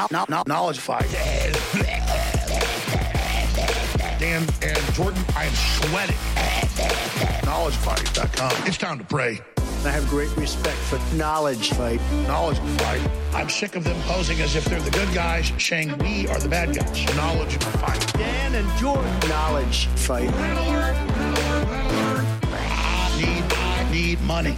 Knowledge fight. Dan and Jordan, I am sweating. KnowledgeFight.com. It's time to pray. I have great respect for Knowledge Fight. Knowledge fight. I'm sick of them posing as if they're the good guys, saying we are the bad guys. Knowledge fight. Dan and Jordan. Knowledge Fight. I need money.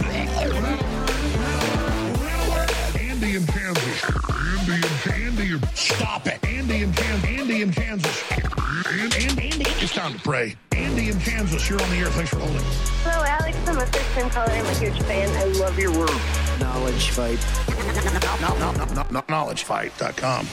Andy in Kansas. Andy. Stop it. Andy in Kansas. Andy. It's time to pray. Andy in Kansas, you're on the air. Thanks for holding. Hello, Alex. I'm a first-time caller. I'm a huge fan. I love your work. Knowledge Fight. KnowledgeFight.com.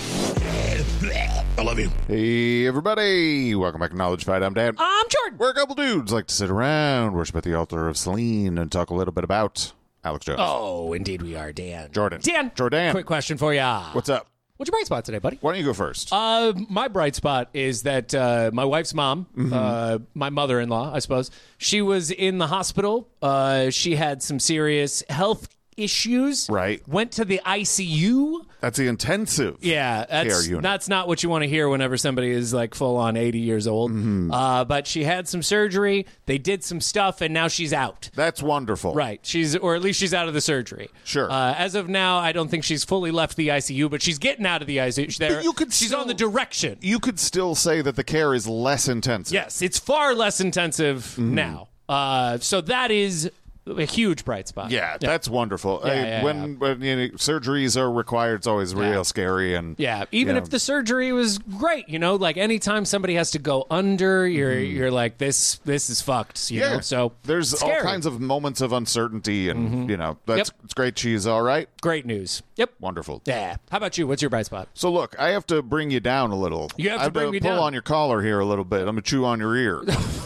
I love you. Hey, everybody. Welcome back to Knowledge Fight. I'm Dan. I'm Jordan. We're a couple dudes like to sit around, worship at the altar of Celine, and talk a little bit about Alex Jones. Oh, indeed we are, Dan. Jordan. Dan. Jordan. Quick question for ya. What's up? What's your bright spot today, buddy? Why don't you go first? My bright spot is that my wife's mom, my mother-in-law, I suppose, she was in the hospital. She had some serious health issues. Right. Went to the ICU. That's the intensive Yeah, care unit. that's not what you want to hear whenever somebody is like full on 80 years old. But she had some surgery. They did some stuff, and now she's out. That's wonderful. Right. Or at least she's out of the surgery. Sure. As of now, I don't think she's fully left the ICU, but she's getting out of the ICU. She's on the direction. You could still say that the care is less intensive. Yes, it's far less intensive now. So that is a huge bright spot. Yeah, that's wonderful. When surgeries are required, it's always real scary. And even if the surgery was great, like anytime somebody has to go under, you're like, this is fucked. You know? So there's scary. all kinds of moments of uncertainty, and it's great. She's all right. Great news. Yep. Wonderful. Yeah. How about you? What's your bright spot? So look, I have to bring you down a little. You have to bring me pull down. on your collar here a little bit. I'm gonna chew on your ear.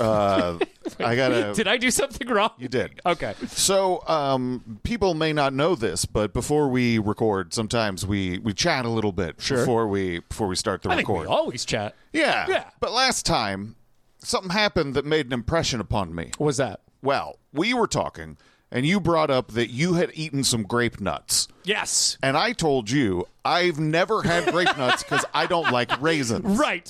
I gotta. Did I do something wrong? You did. Okay. So, people may not know this, but before we record, sometimes we chat a little bit before we start the I think record. we always chat. Yeah. But last time, something happened that made an impression upon me. What was that? Well, we were talking, and you brought up that you had eaten some grape nuts. Yes. And I told you I've never had grape nuts because I don't like raisins. Right.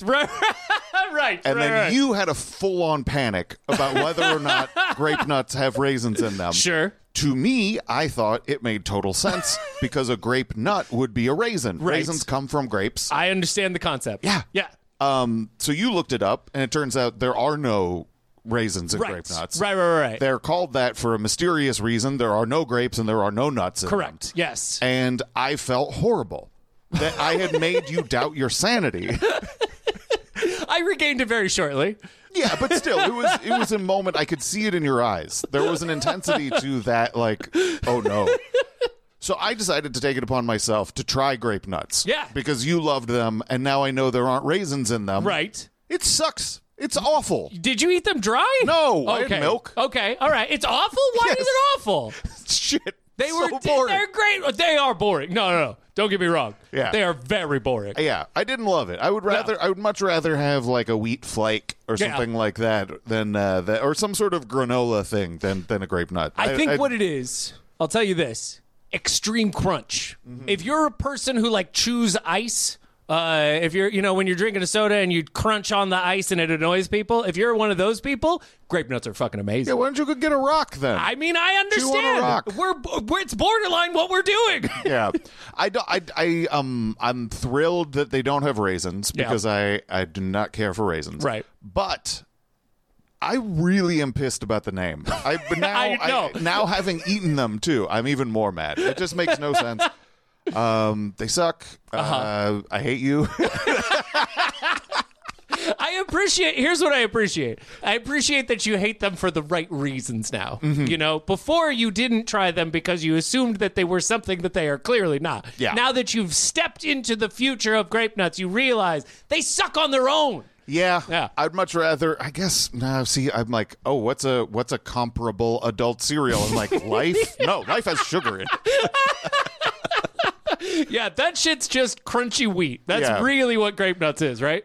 And then you had a full-on panic about whether or not grape nuts have raisins in them. Sure. To me, I thought it made total sense because a grape nut would be a raisin. Right. Raisins come from grapes. I understand the concept. Yeah. So you looked it up, and it turns out there are no raisins in grape nuts. Right. They're called that for a mysterious reason. There are no grapes and there are no nuts in them. Correct. Yes. And I felt horrible that I had made you doubt your sanity. I regained it very shortly. Yeah, but still, it was a moment. I could see it in your eyes. There was an intensity to that, like, oh no. So I decided to take it upon myself to try grape nuts. Yeah. Because you loved them, and now I know there aren't raisins in them. Right. It sucks. It's awful. Did you eat them dry? No, I had milk. Okay, all right. It's awful? Why is it awful? Shit. They so were boring. They're great. They are boring. No. Don't get me wrong. Yeah. They are very boring. Yeah, I didn't love it. I would much rather have like a wheat flake or something like that than that, or some sort of granola thing than a grape nut. I think what it is, I'll tell you this: extreme crunch. If you're a person who chews ice, if you're when you're drinking a soda and you crunch on the ice and it annoys people, if you're one of those people, grape nuts are fucking amazing. Yeah, why don't you go get a rock then? I mean, I Chew on a rock. understand. It's borderline what we're doing. Yeah, I'm thrilled that they don't have raisins because I do not care for raisins. Right. But I really am pissed about the name. Now having eaten them too, I'm even more mad. It just makes no sense. They suck. I hate you. Here's what I appreciate. I appreciate that you hate them for the right reasons now. Before you didn't try them because you assumed that they were something that they are clearly not. Yeah. Now that you've stepped into the future of grape nuts, you realize they suck on their own. Yeah. I'd much rather, I guess, I'm like, oh, what's a comparable adult cereal? I'm like, Life? No, Life has sugar in it. Yeah, that shit's just crunchy wheat. That's really what grape nuts is, right?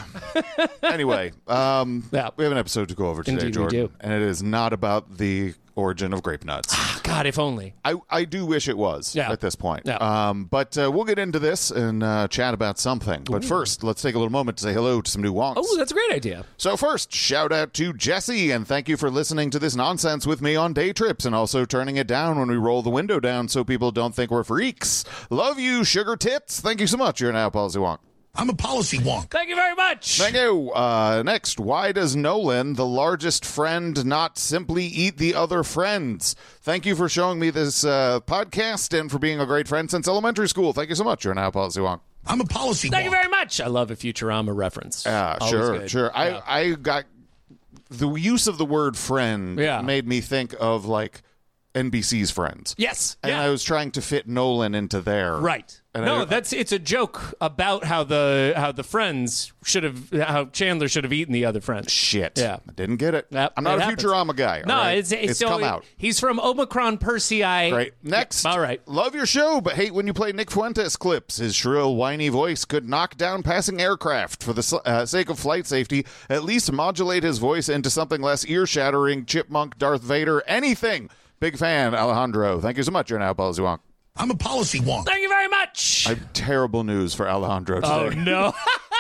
Anyway, we have an episode to go over today, Indeed, Jordan. we do. And it is not about the origin of grape nuts. God, if only. I do wish it was at this point. Yeah. But we'll get into this and chat about something. But first, let's take a little moment to say hello to some new wonks. Oh, that's a great idea. So first, shout out to Jesse, and thank you for listening to this nonsense with me on day trips and also turning it down when we roll the window down so people don't think we're freaks. Love you, sugar tits. Thank you so much. You're now Policy Wonk. I'm a policy wonk. Thank you very much. Thank you. Next, why does Nolan, the largest friend, not simply eat the other friends? Thank you for showing me this podcast and for being a great friend since elementary school. Thank you so much. You're now Policy Wonk. I'm a policy Thank wonk. you very much. I love a Futurama reference. Sure. Yeah. I got the use of the word friend made me think of like NBC's Friends. Yes. And I was trying to fit Nolan into there. Right. And it's a joke about how the friends how Chandler should have eaten the other friends. Shit. Yeah. I didn't get it. Yep, I'm not it a happens. Futurama guy. No, all right? it's come out. He's from Omicron Persei. Great. Next. All right. Love your show, but hate when you play Nick Fuentes clips. His shrill, whiny voice could knock down passing aircraft. For the sake of flight safety, at least modulate his voice into something less ear-shattering, chipmunk, Darth Vader, anything. Big fan, Alejandro. Thank you so much. You're now Policy Wonk. I'm a policy wonk. Thank you very much. I have terrible news for Alejandro today. Oh, no.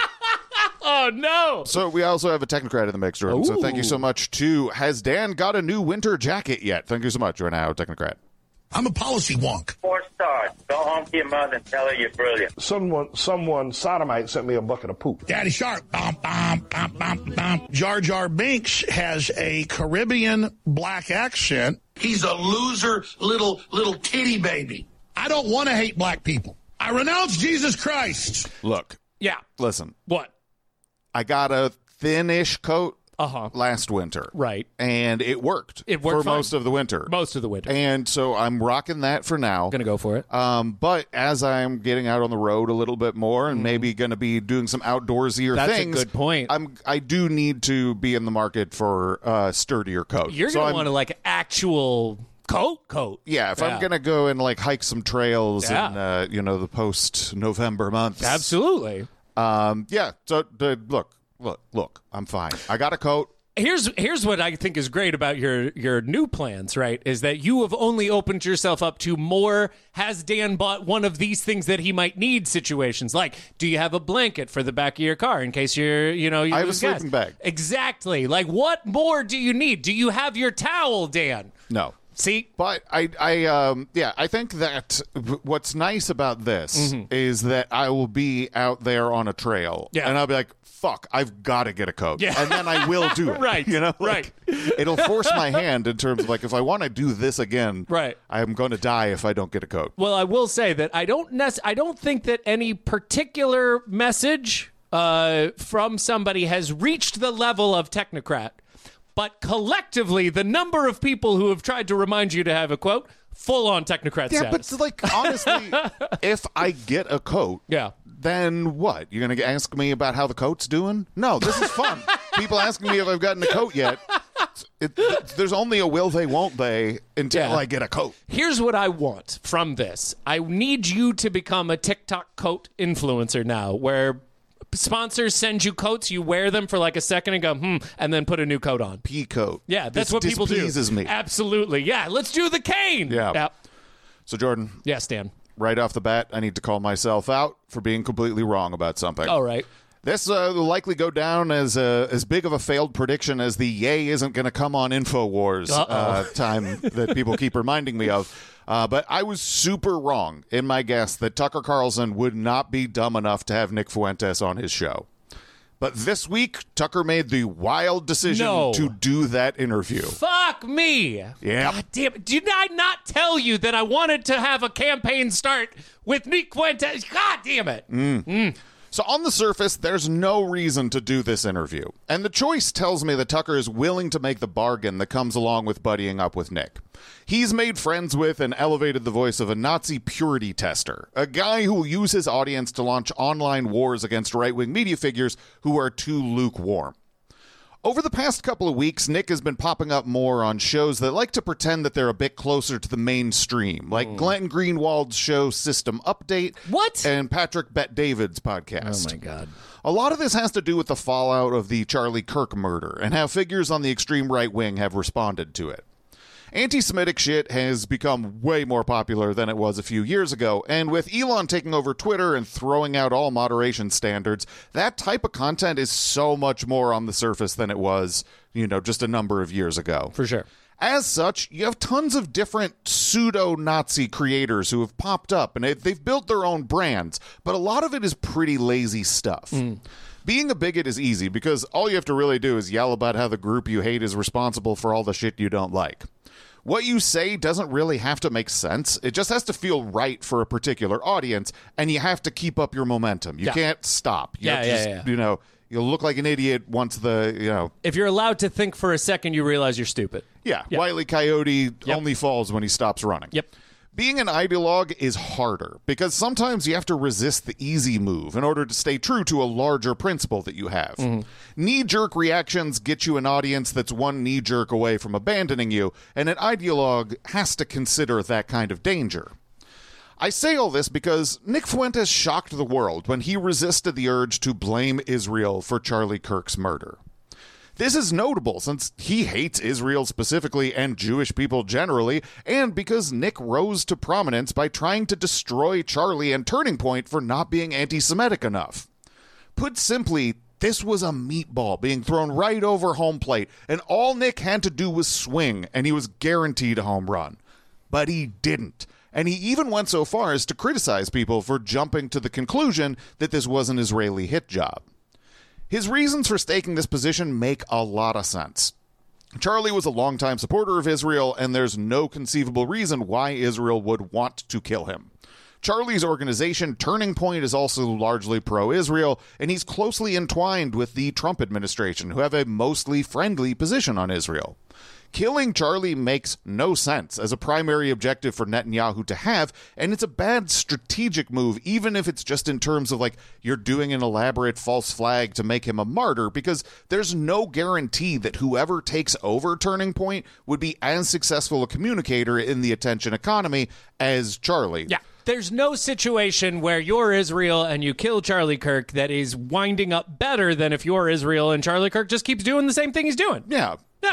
Oh, no. So we also have a Technocrat in the mix, Jordan. So thank you so much to Has Dan got a new winter jacket yet? Thank you so much. You're now Technocrat. I'm a policy wonk. 4 stars. Go home to your mother and tell her you're brilliant. Someone sodomite sent me a bucket of poop. Daddy Shark. Bum, bum, bum, bum, bum. Jar Jar Binks has a Caribbean black accent. He's a loser little titty baby. I don't want to hate black people. I renounce Jesus Christ. Look. Yeah. Listen. What? I got a thin-ish coat last winter. Right. And it worked. It worked for fine. most of the winter. Most of the winter. And so I'm rocking that for now. Going to go for it. But as I'm getting out on the road a little bit more and maybe going to be doing some outdoorsy things. That's a good point. I do need to be in the market for a sturdier coat. You're going to want to like actual coat. Yeah, if I'm going to go and like hike some trails in the post-November months. Absolutely. So look, I'm fine. I got a coat. Here's what I think is great about your new plans, right? Is that you have only opened yourself up to more has Dan bought one of these things that he might need situations. Like, do you have a blanket for the back of your car in case you I have a lose gas? sleeping bag. Exactly. Like, what more do you need? Do you have your towel, Dan? No. See? But I think that what's nice about this is that I will be out there on a trail. Yeah. And I'll be like, fuck, I've got to get a coat. Yeah. And then I will do it. Right. Right. It'll force my hand in terms of like, if I want to do this again, right, I'm going to die if I don't get a coat. Well, I will say that I don't think that any particular message from somebody has reached the level of Technocrat. But collectively, the number of people who have tried to remind you to have a quote, full-on Technocrat status. But like, honestly, if I get a coat, then what? You're going to ask me about how the coat's doing? No, this is fun. People asking me if I've gotten a coat yet. There's only a will they, won't they until I get a coat. Here's what I want from this. I need you to become a TikTok coat influencer now, where sponsors send you coats, you wear them for like a second and go, and then put a new coat on. Pea coat. Yeah, that's what people do. Displeases me. Absolutely. Yeah, let's do the cane. Yeah. So, Jordan. Yes, Dan. Right off the bat, I need to call myself out for being completely wrong about something. All right. This will likely go down as big of a failed prediction as the yay isn't going to come on InfoWars time that people keep reminding me of. But I was super wrong in my guess that Tucker Carlson would not be dumb enough to have Nick Fuentes on his show. But this week, Tucker made the wild decision to do that interview. Fuck me. Yeah. God damn it. Did I not tell you that I wanted to have a campaign start with Nick Fuentes? God damn it. So on the surface, there's no reason to do this interview. And the choice tells me that Tucker is willing to make the bargain that comes along with buddying up with Nick. He's made friends with and elevated the voice of a Nazi purity tester, a guy who will use his audience to launch online wars against right-wing media figures who are too lukewarm. Over the past couple of weeks, Nick has been popping up more on shows that like to pretend that they're a bit closer to the mainstream, like Glenn Greenwald's show System Update. What? And Patrick Bet-David's podcast. Oh, my God. A lot of this has to do with the fallout of the Charlie Kirk murder and how figures on the extreme right wing have responded to it. Anti-Semitic shit has become way more popular than it was a few years ago, and with Elon taking over Twitter and throwing out all moderation standards, that type of content is so much more on the surface than it was, just a number of years ago. For sure. As such, you have tons of different pseudo-Nazi creators who have popped up, and they've built their own brands, but a lot of it is pretty lazy stuff. Being a bigot is easy because all you have to really do is yell about how the group you hate is responsible for all the shit you don't like. What you say doesn't really have to make sense. It just has to feel right for a particular audience, and you have to keep up your momentum. You can't stop. You'll look like an idiot once If you're allowed to think for a second, you realize you're stupid. Yeah. Wile E. Coyote only falls when he stops running. Yep. Being an ideologue is harder because sometimes you have to resist the easy move in order to stay true to a larger principle that you have. Knee-jerk reactions get you an audience that's one knee-jerk away from abandoning you, and an ideologue has to consider that kind of danger. I say all this because Nick Fuentes shocked the world when he resisted the urge to blame Israel for Charlie Kirk's murder. This is notable since he hates Israel specifically and Jewish people generally, and because Nick rose to prominence by trying to destroy Charlie and Turning Point for not being anti-Semitic enough. Put simply, this was a meatball being thrown right over home plate, and all Nick had to do was swing, and he was guaranteed a home run. But he didn't. And he even went so far as to criticize people for jumping to the conclusion that this was an Israeli hit job. His reasons for staking this position make a lot of sense. Charlie was a longtime supporter of Israel, and there's no conceivable reason why Israel would want to kill him. Charlie's organization, Turning Point, is also largely pro-Israel, and he's closely entwined with the Trump administration, who have a mostly friendly position on Israel. Killing Charlie makes no sense as a primary objective for Netanyahu to have, and it's a bad strategic move, even if it's just in terms of, you're doing an elaborate false flag to make him a martyr, because there's no guarantee that whoever takes over Turning Point would be as successful a communicator in the attention economy as Charlie. Yeah. There's no situation where you're Israel and you kill Charlie Kirk that is winding up better than if you're Israel and Charlie Kirk just keeps doing the same thing he's doing. Yeah.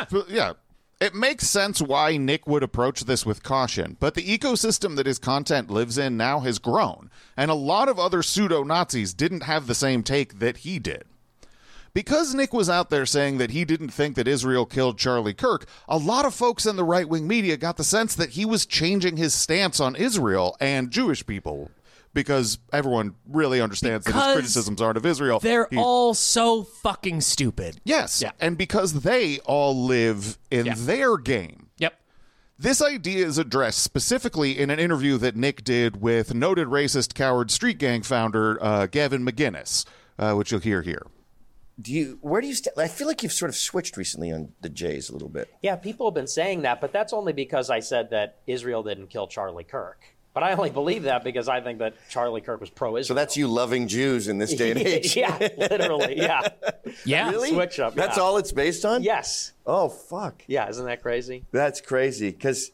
It makes sense why Nick would approach this with caution, but the ecosystem that his content lives in now has grown, and a lot of other pseudo-Nazis didn't have the same take that he did. Because Nick was out there saying that he didn't think that Israel killed Charlie Kirk, a lot of folks in the right-wing media got the sense that he was changing his stance on Israel and Jewish people, because everyone really understands that his criticisms aren't of Israel. They're all so fucking stupid. Yes, and because they all live in their game. Yep. This idea is addressed specifically in an interview that Nick did with noted racist coward street gang founder Gavin McInnes, which you'll hear here. Where do you I feel like you've sort of switched recently on the Jays a little bit. Yeah, people have been saying that, but that's only because I said that Israel didn't kill Charlie Kirk. But I only believe that because I think that Charlie Kirk was pro-Israel. So that's you loving Jews in this day and age. Yeah, literally, yeah. Yeah. Really? Switch up, That's all it's based on? Yes. Oh, fuck. Yeah, isn't that crazy? That's crazy because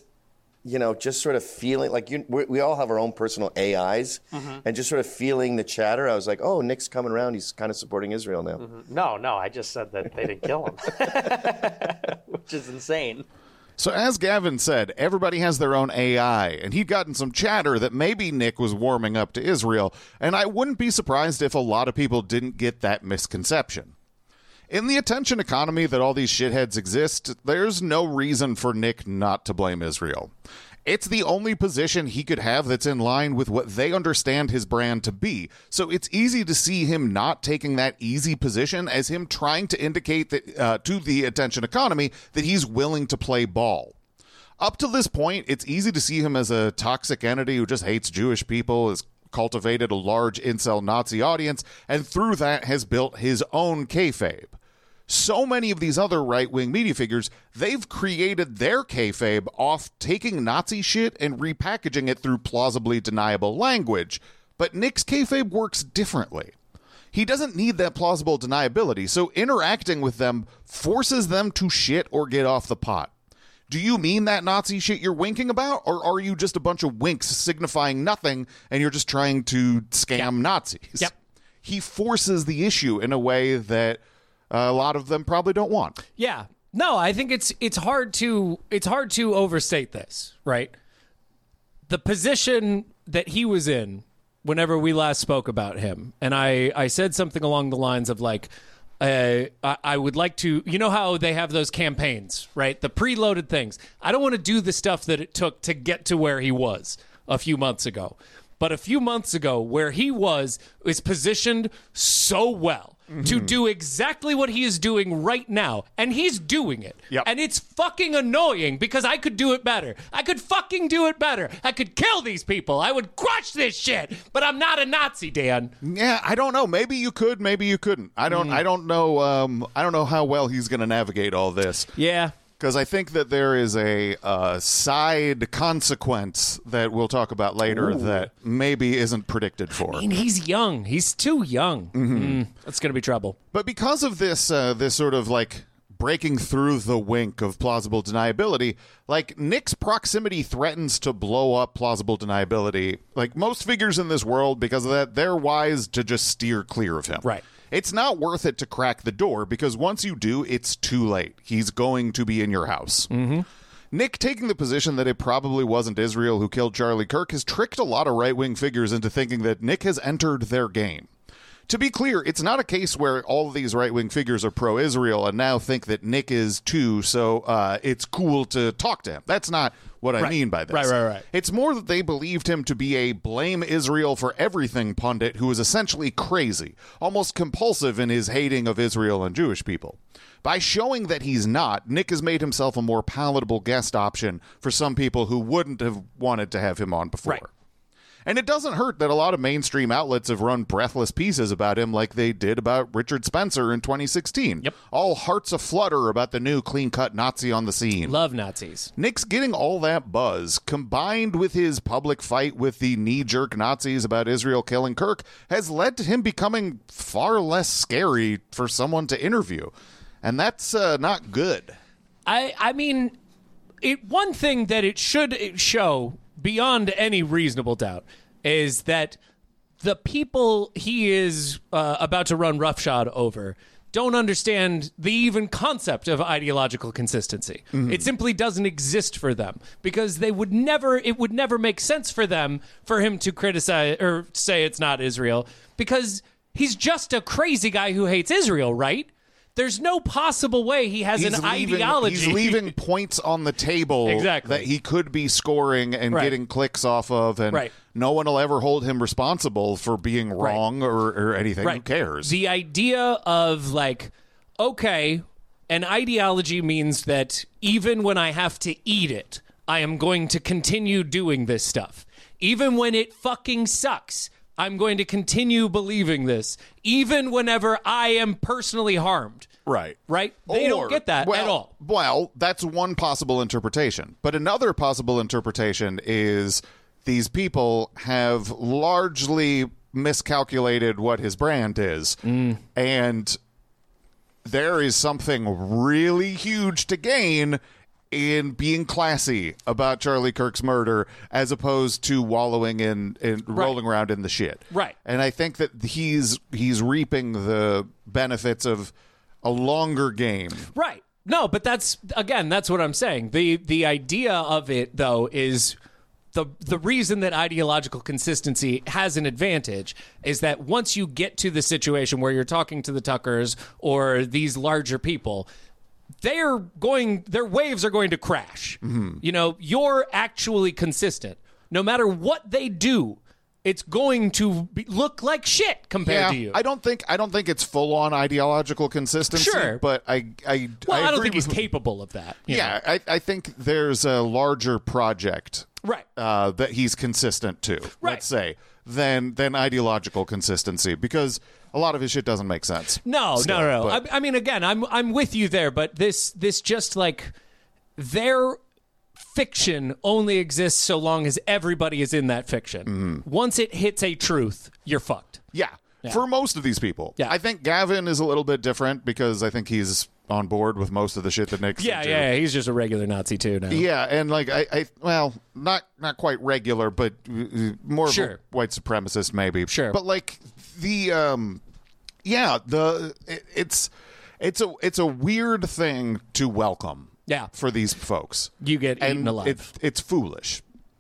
just sort of feeling like we all have our own personal AIs, and just sort of feeling the chatter. I was like, oh, Nick's coming around. He's kind of supporting Israel now. No, I just said that they didn't kill him, which is insane. So as Gavin said, everybody has their own AI, and he'd gotten some chatter that maybe Nick was warming up to Israel, and I wouldn't be surprised if a lot of people didn't get that misconception. In the attention economy that all these shitheads exist, there's no reason for Nick not to blame Israel. It's the only position he could have that's in line with what they understand his brand to be, so it's easy to see him not taking that easy position as him trying to indicate that to the attention economy that he's willing to play ball. Up to this point, it's easy to see him as a toxic entity who just hates Jewish people, has cultivated a large incel Nazi audience, and through that has built his own kayfabe. So many of these other right-wing media figures, they've created their kayfabe off taking Nazi shit and repackaging it through plausibly deniable language. But Nick's kayfabe works differently. He doesn't need that plausible deniability, so interacting with them forces them to shit or get off the pot. Do you mean that Nazi shit you're winking about, or are you just a bunch of winks signifying nothing and you're just trying to scam Nazis? Yep. He forces the issue in a way that a lot of them probably don't want. Yeah. No, I think it's hard to overstate this, right? The position that he was in whenever we last spoke about him, and I said something along the lines of like, I would like to, you know how they have those campaigns, right? The preloaded things. I don't want to do the stuff that it took to get to where he was a few months ago. But a few months ago, where he was positioned so well to do exactly what he is doing right now. And he's doing it. Yep. And it's fucking annoying because I could do it better. I could fucking do it better. I could kill these people. I would crush this shit. But I'm not a Nazi, Dan. Yeah, I don't know. Maybe you could, maybe you couldn't. I don't know. I don't know how well he's going to navigate all this. Yeah. Because I think that there is a side consequence that we'll talk about later that maybe isn't predicted for. I mean, he's young. He's too young. That's going to be trouble. But because of this sort of like breaking through the wink of plausible deniability, like Nick's proximity threatens to blow up plausible deniability. Like most figures in this world, because of that, they're wise to just steer clear of him. Right. It's not worth it to crack the door because once you do, it's too late. He's going to be in your house. Nick taking the position that it probably wasn't Israel who killed Charlie Kirk has tricked a lot of right-wing figures into thinking that Nick has entered their game. To be clear, it's not a case where all of these right-wing figures are pro-Israel and now think that Nick is too, so it's cool to talk to him. That's not what I mean by this. Right. It's more that they believed him to be a blame Israel for everything pundit who is essentially crazy, almost compulsive in his hating of Israel and Jewish people. By showing that he's not, Nick has made himself a more palatable guest option for some people who wouldn't have wanted to have him on before. Right. And it doesn't hurt that a lot of mainstream outlets have run breathless pieces about him like they did about Richard Spencer in 2016. Yep. All hearts aflutter about the new clean-cut Nazi on the scene. Love Nazis. Nick's getting all that buzz, combined with his public fight with the knee-jerk Nazis about Israel killing Kirk, has led to him becoming far less scary for someone to interview. And that's not good. I mean, one thing that it should show beyond any reasonable doubt is that the people he is about to run roughshod over don't understand the even concept of ideological consistency. It simply doesn't exist for them because it would never make sense for them for him to criticize or say it's not Israel because he's just a crazy guy who hates Israel, right? There's no possible way he has an ideology. He's leaving points on the table that he could be scoring and getting clicks off of, and no one will ever hold him responsible for being wrong or anything. Who cares? The idea of like, okay, an ideology means that even when I have to eat it, I am going to continue doing this stuff. Even when it fucking sucks, I'm going to continue believing this, even whenever I am personally harmed. Right. They don't get that at all. Well, that's one possible interpretation. But another possible interpretation is these people have largely miscalculated what his brand is. And there is something really huge to gain in being classy about Charlie Kirk's murder as opposed to wallowing in rolling around in the shit. Right. And I think that he's reaping the benefits of a longer game. Right. No, but that's what I'm saying. The idea of it, though, is the reason that ideological consistency has an advantage is that once you get to the situation where you're talking to the Tuckers or these larger people, their waves are going to crash. You know, you're actually consistent. No matter what they do, it's going to look like shit compared to you. I don't think it's full on ideological consistency. Sure, but I don't think he's capable of that. I think there's a larger project, that he's consistent to. Let's say than ideological consistency because a lot of his shit doesn't make sense. No. But I mean, again, I'm with you there, but this just like their fiction only exists so long as everybody is in that fiction. Once it hits a truth, you're fucked. Yeah. For most of these people. Yeah. I think Gavin is a little bit different because I think he's on board with most of the shit that Nick's into. Yeah, he's just a regular Nazi too now. Yeah, and like not quite regular, but more of a white it's Sure. But like it's It's a weird thing to welcome. Yeah. For these folks. You get eaten alive. It's foolish.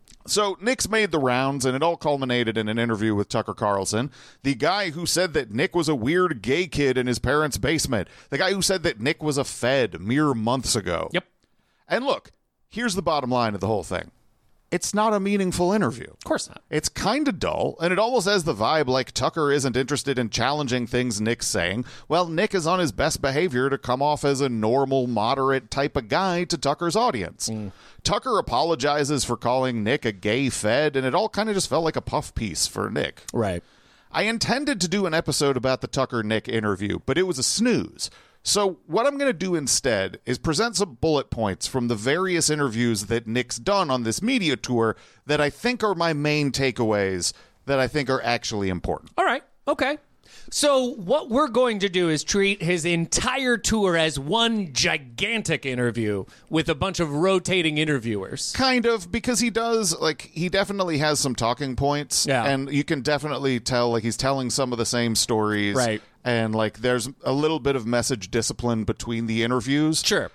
So Nick's made the rounds, and it all culminated in an interview with Tucker Carlson, the guy who said that Nick was a weird gay kid in his parents' basement, the guy who said that Nick was a Fed mere months ago. Yep. And look, here's the bottom line of the whole thing. It's not a meaningful interview. Of course not. It's kind of dull, and it almost has the vibe like Tucker isn't interested in challenging things Nick's saying. Well, Nick is on his best behavior to come off as a normal, moderate type of guy to Tucker's audience. Tucker apologizes for calling Nick a gay Fed, and it all kind of just felt like a puff piece for Nick. Right. I intended to do an episode about the Tucker-Nick interview, but it was a snooze. So what I'm going to do instead is present some bullet points from the various interviews that Nick's done on this media tour that I think are my main takeaways that I think are actually important. All right. Okay. So what we're going to do is treat his entire tour as one gigantic interview with a bunch of rotating interviewers. Kind of, because he definitely has some talking points. Yeah. And you can definitely tell, he's telling some of the same stories. Right. And, there's a little bit of message discipline between the interviews. Sure.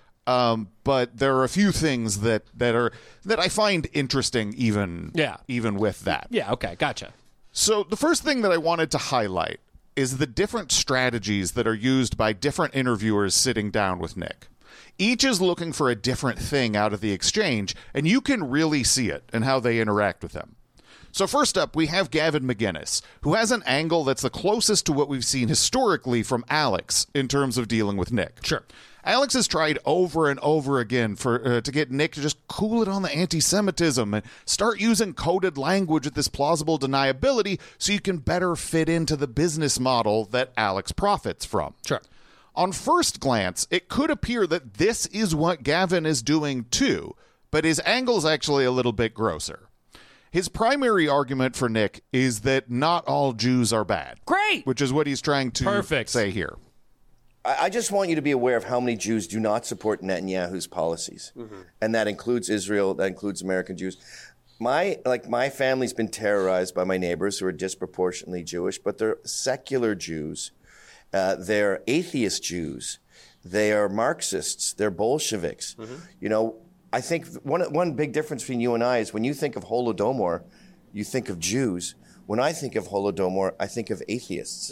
But there are a few things that I find interesting even with that. Yeah, okay, gotcha. So the first thing that I wanted to highlight is the different strategies that are used by different interviewers sitting down with Nick. Each is looking for a different thing out of the exchange, and you can really see it in how they interact with him. So first up, we have Gavin McInnes, who has an angle that's the closest to what we've seen historically from Alex in terms of dealing with Nick. Sure. Alex has tried over and over again to get Nick to just cool it on the anti-Semitism and start using coded language with this plausible deniability so you can better fit into the business model that Alex profits from. Sure. On first glance, it could appear that this is what Gavin is doing too, but his angle's actually a little bit grosser. His primary argument for Nick is that not all Jews are bad. Great! Which is what he's trying to say here. I just want you to be aware of how many Jews do not support Netanyahu's policies. And that includes Israel, that includes American Jews. My family's been terrorized by my neighbors who are disproportionately Jewish, but they're secular Jews. They're atheist Jews. They are Marxists. They're Bolsheviks. You know, I think one big difference between you and I is when you think of Holodomor, you think of Jews. When I think of Holodomor, I think of atheists.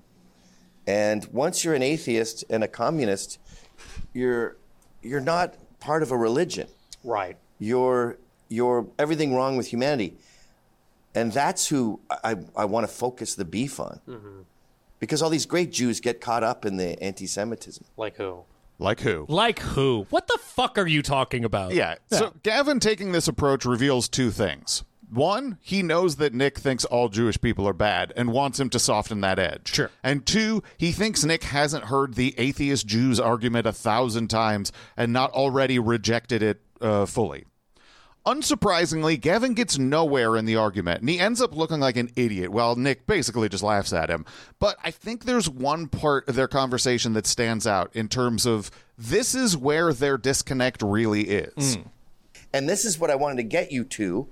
And once you're an atheist and a communist, you're not part of a religion. Right. You're everything wrong with humanity. And that's who I want to focus the beef on. Because all these great Jews get caught up in the anti-Semitism. Like who? Like who? Like who? What the fuck are you talking about? Yeah. So Gavin taking this approach reveals two things. One, he knows that Nick thinks all Jewish people are bad and wants him to soften that edge. Sure. And two, he thinks Nick hasn't heard the atheist Jews argument 1,000 times and not already rejected it fully. Unsurprisingly, Gavin gets nowhere in the argument, and he ends up looking like an idiot while Nick basically just laughs at him. But I think there's one part of their conversation that stands out in terms of this is where their disconnect really is. And this is what I wanted to get you to.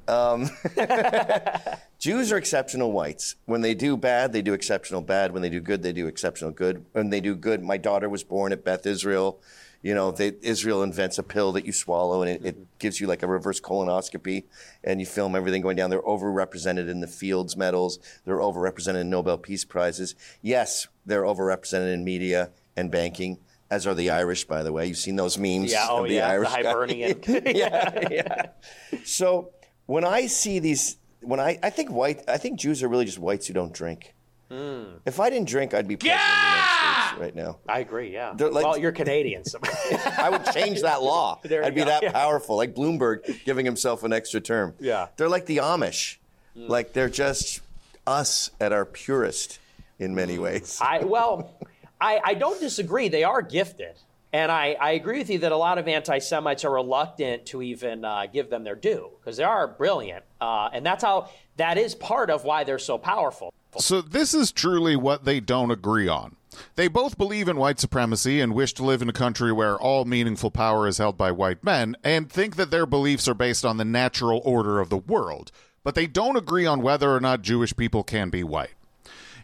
Jews are exceptional whites. When they do bad, they do exceptional bad. When they do good, they do exceptional good. When they do good, my daughter was born at Beth Israel. You know, Israel invents a pill that you swallow, and it gives you like a reverse colonoscopy, and you film everything going down. They're overrepresented in the Fields medals. They're overrepresented in Nobel Peace Prizes. Yes, they're overrepresented in media and banking, as are the Irish, by the way. You've seen those memes of the Irish the Hibernian. yeah. So when I see these, I think Jews are really just whites who don't drink. If I didn't drink, I'd be president of the United States right now. I agree, yeah. Like, well, you're Canadian. So. I would change that law. I'd be that powerful, like Bloomberg giving himself an extra term. Yeah. They're like the Amish. Like they're just us at our purest in many ways. I don't disagree. They are gifted. And I agree with you that a lot of anti-Semites are reluctant to even give them their due because they are brilliant. And that is part of why they're so powerful. So this is truly what they don't agree on. They both believe in white supremacy and wish to live in a country where all meaningful power is held by white men and think that their beliefs are based on the natural order of the world. But they don't agree on whether or not Jewish people can be white.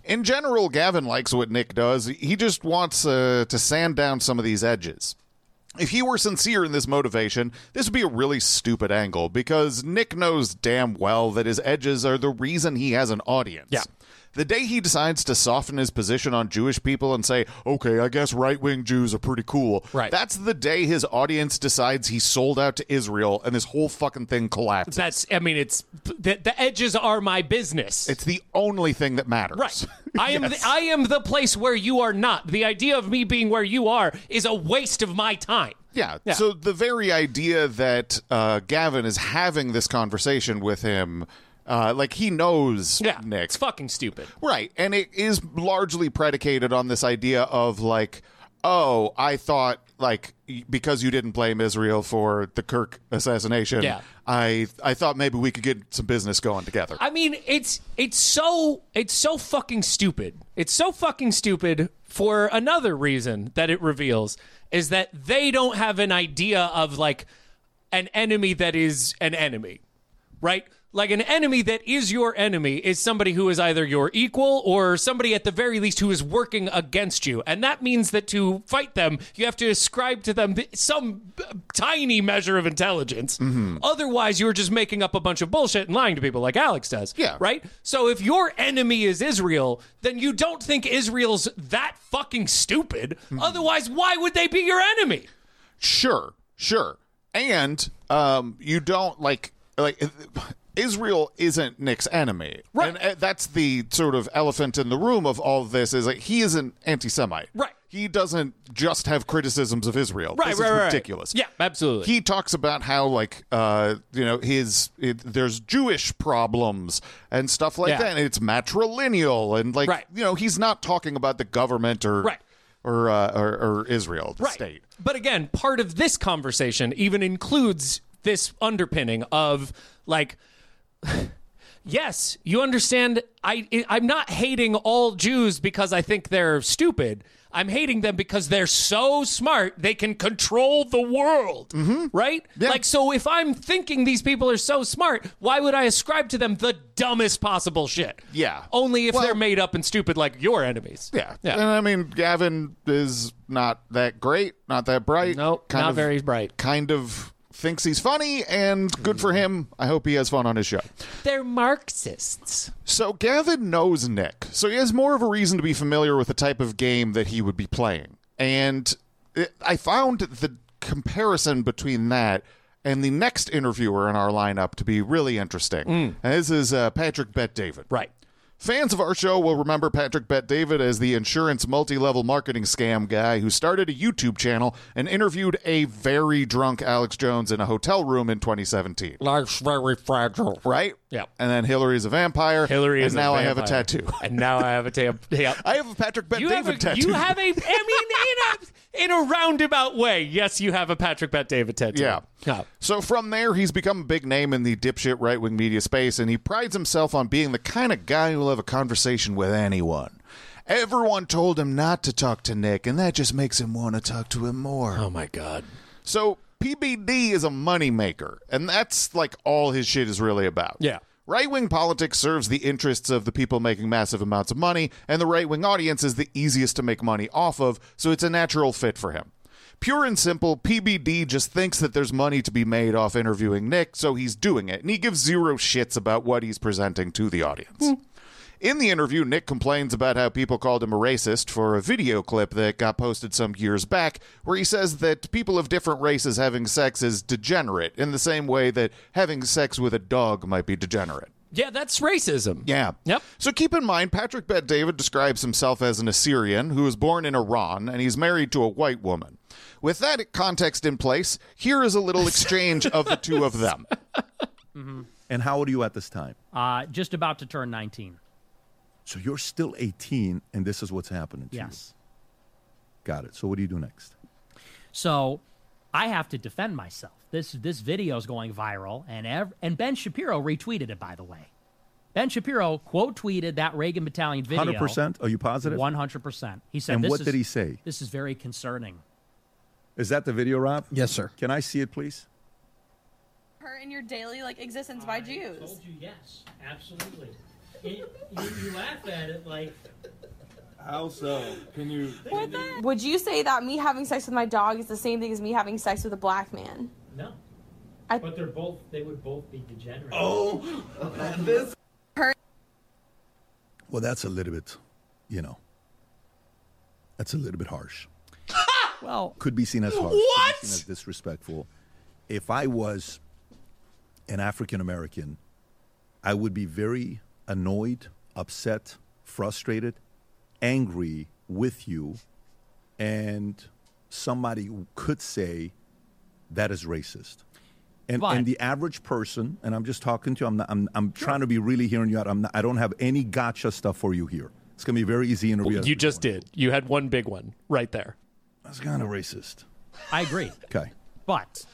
In general, Gavin likes what Nick does. He just wants to sand down some of these edges. If he were sincere in this motivation, this would be a really stupid angle, because Nick knows damn well that his edges are the reason he has an audience. Yeah. The day he decides to soften his position on Jewish people and say, okay, I guess right-wing Jews are pretty cool, right, that's the day his audience decides he's sold out to Israel and this whole fucking thing collapses. It's the edges are my business. It's the only thing that matters. Right. I am the place where you are not. The idea of me being where you are is a waste of my time. Yeah. So the very idea that Gavin is having this conversation with him, he knows Nick. It's fucking stupid. Right. And it is largely predicated on this idea of oh, I thought because you didn't blame Israel for the Kirk assassination, I thought maybe we could get some business going together. I mean, it's so fucking stupid. It's so fucking stupid for another reason that it reveals is that they don't have an idea of an enemy that is an enemy, right? Like an enemy that is your enemy is somebody who is either your equal or somebody at the very least who is working against you. And that means that to fight them, you have to ascribe to them some tiny measure of intelligence. Mm-hmm. Otherwise, you're just making up a bunch of bullshit and lying to people like Alex does. Yeah. Right? So if your enemy is Israel, then you don't think Israel's that fucking stupid. Mm-hmm. Otherwise, why would they be your enemy? Sure. And you don't Israel isn't Nick's enemy. Right. And that's the sort of elephant in the room of all of this is he is an anti-Semite. Right. He doesn't just have criticisms of Israel. Right, this right, is right. ridiculous. Yeah, absolutely. He talks about how there's Jewish problems and stuff like that. And it's matrilineal and he's not talking about the government or Israel, the state. But again, part of this conversation even includes this underpinning of yes, you understand, I'm not hating all Jews because I think they're stupid. I'm hating them because they're so smart they can control the world, right? Yeah. So if I'm thinking these people are so smart, why would I ascribe to them the dumbest possible shit? Yeah. Only if they're made up and stupid like your enemies. Yeah. And I mean, Gavin is not that great, not that bright. Nope, not very bright. Kind of thinks he's funny, and good for him. I hope he has fun on his show. They're Marxists. So Gavin knows Nick, so he has more of a reason to be familiar with the type of game that he would be playing. And I found the comparison between that and the next interviewer in our lineup to be really interesting. And this is Patrick Bet-David. Right. Fans of our show will remember Patrick Bet-David as the insurance multi-level marketing scam guy who started a YouTube channel and interviewed a very drunk Alex Jones in a hotel room in 2017. Life's very fragile. Right? Yeah. And then Hillary's a vampire. And now I have a tattoo. And now I have a tattoo. I have a Patrick Bet-David tattoo. You have in a roundabout way, yes, you have a Patrick Bet-David tattoo. Yeah. So from there, he's become a big name in the dipshit right-wing media space, and he prides himself on being the kind of guy who'll have a conversation with anyone. Everyone told him not to talk to Nick, and that just makes him want to talk to him more. Oh, my God. So PBD is a moneymaker, and that's all his shit is really about. Yeah. Right-wing politics serves the interests of the people making massive amounts of money, and the right-wing audience is the easiest to make money off of, so it's a natural fit for him. Pure and simple, PBD just thinks that there's money to be made off interviewing Nick, so he's doing it, and he gives zero shits about what he's presenting to the audience. In the interview, Nick complains about how people called him a racist for a video clip that got posted some years back, where he says that people of different races having sex is degenerate, in the same way that having sex with a dog might be degenerate. Yeah, that's racism. Yeah. Yep. So keep in mind, Patrick Bet-David describes himself as an Assyrian who was born in Iran, and he's married to a white woman. With that context in place, here is a little exchange of the two of them. Mm-hmm. And how old are you at this time? Just about to turn 19. So you're still 18, and this is what's happening to you. Yes. Got it. So what do you do next? So I have to defend myself. This video is going viral, and Ben Shapiro retweeted it, by the way. Ben Shapiro quote tweeted that Reagan Battalion video. 100%? Are you positive? 100%. He said, and what did he say? This is very concerning. Is that the video, Rob? Yes, sir. Can I see it, please? Her in your daily existence by Jews. I told you yes, absolutely. You laugh at it like... How so? Can you... Would you say that me having sex with my dog is the same thing as me having sex with a black man? No. But they would both be degenerate. Oh, this... Well, that's a little bit, that's a little bit harsh. Well, could be seen as harsh. What? Could be seen as disrespectful. If I was an African American, I would be very annoyed, upset, frustrated, angry with you, and somebody could say that is racist. And the average person, and I'm just talking to you, I'm trying to be really hearing you out. I don't have any gotcha stuff for you here. It's going to be a very easy interview. You just did. You had one big one right there. That's kind of racist. I agree. Okay. But.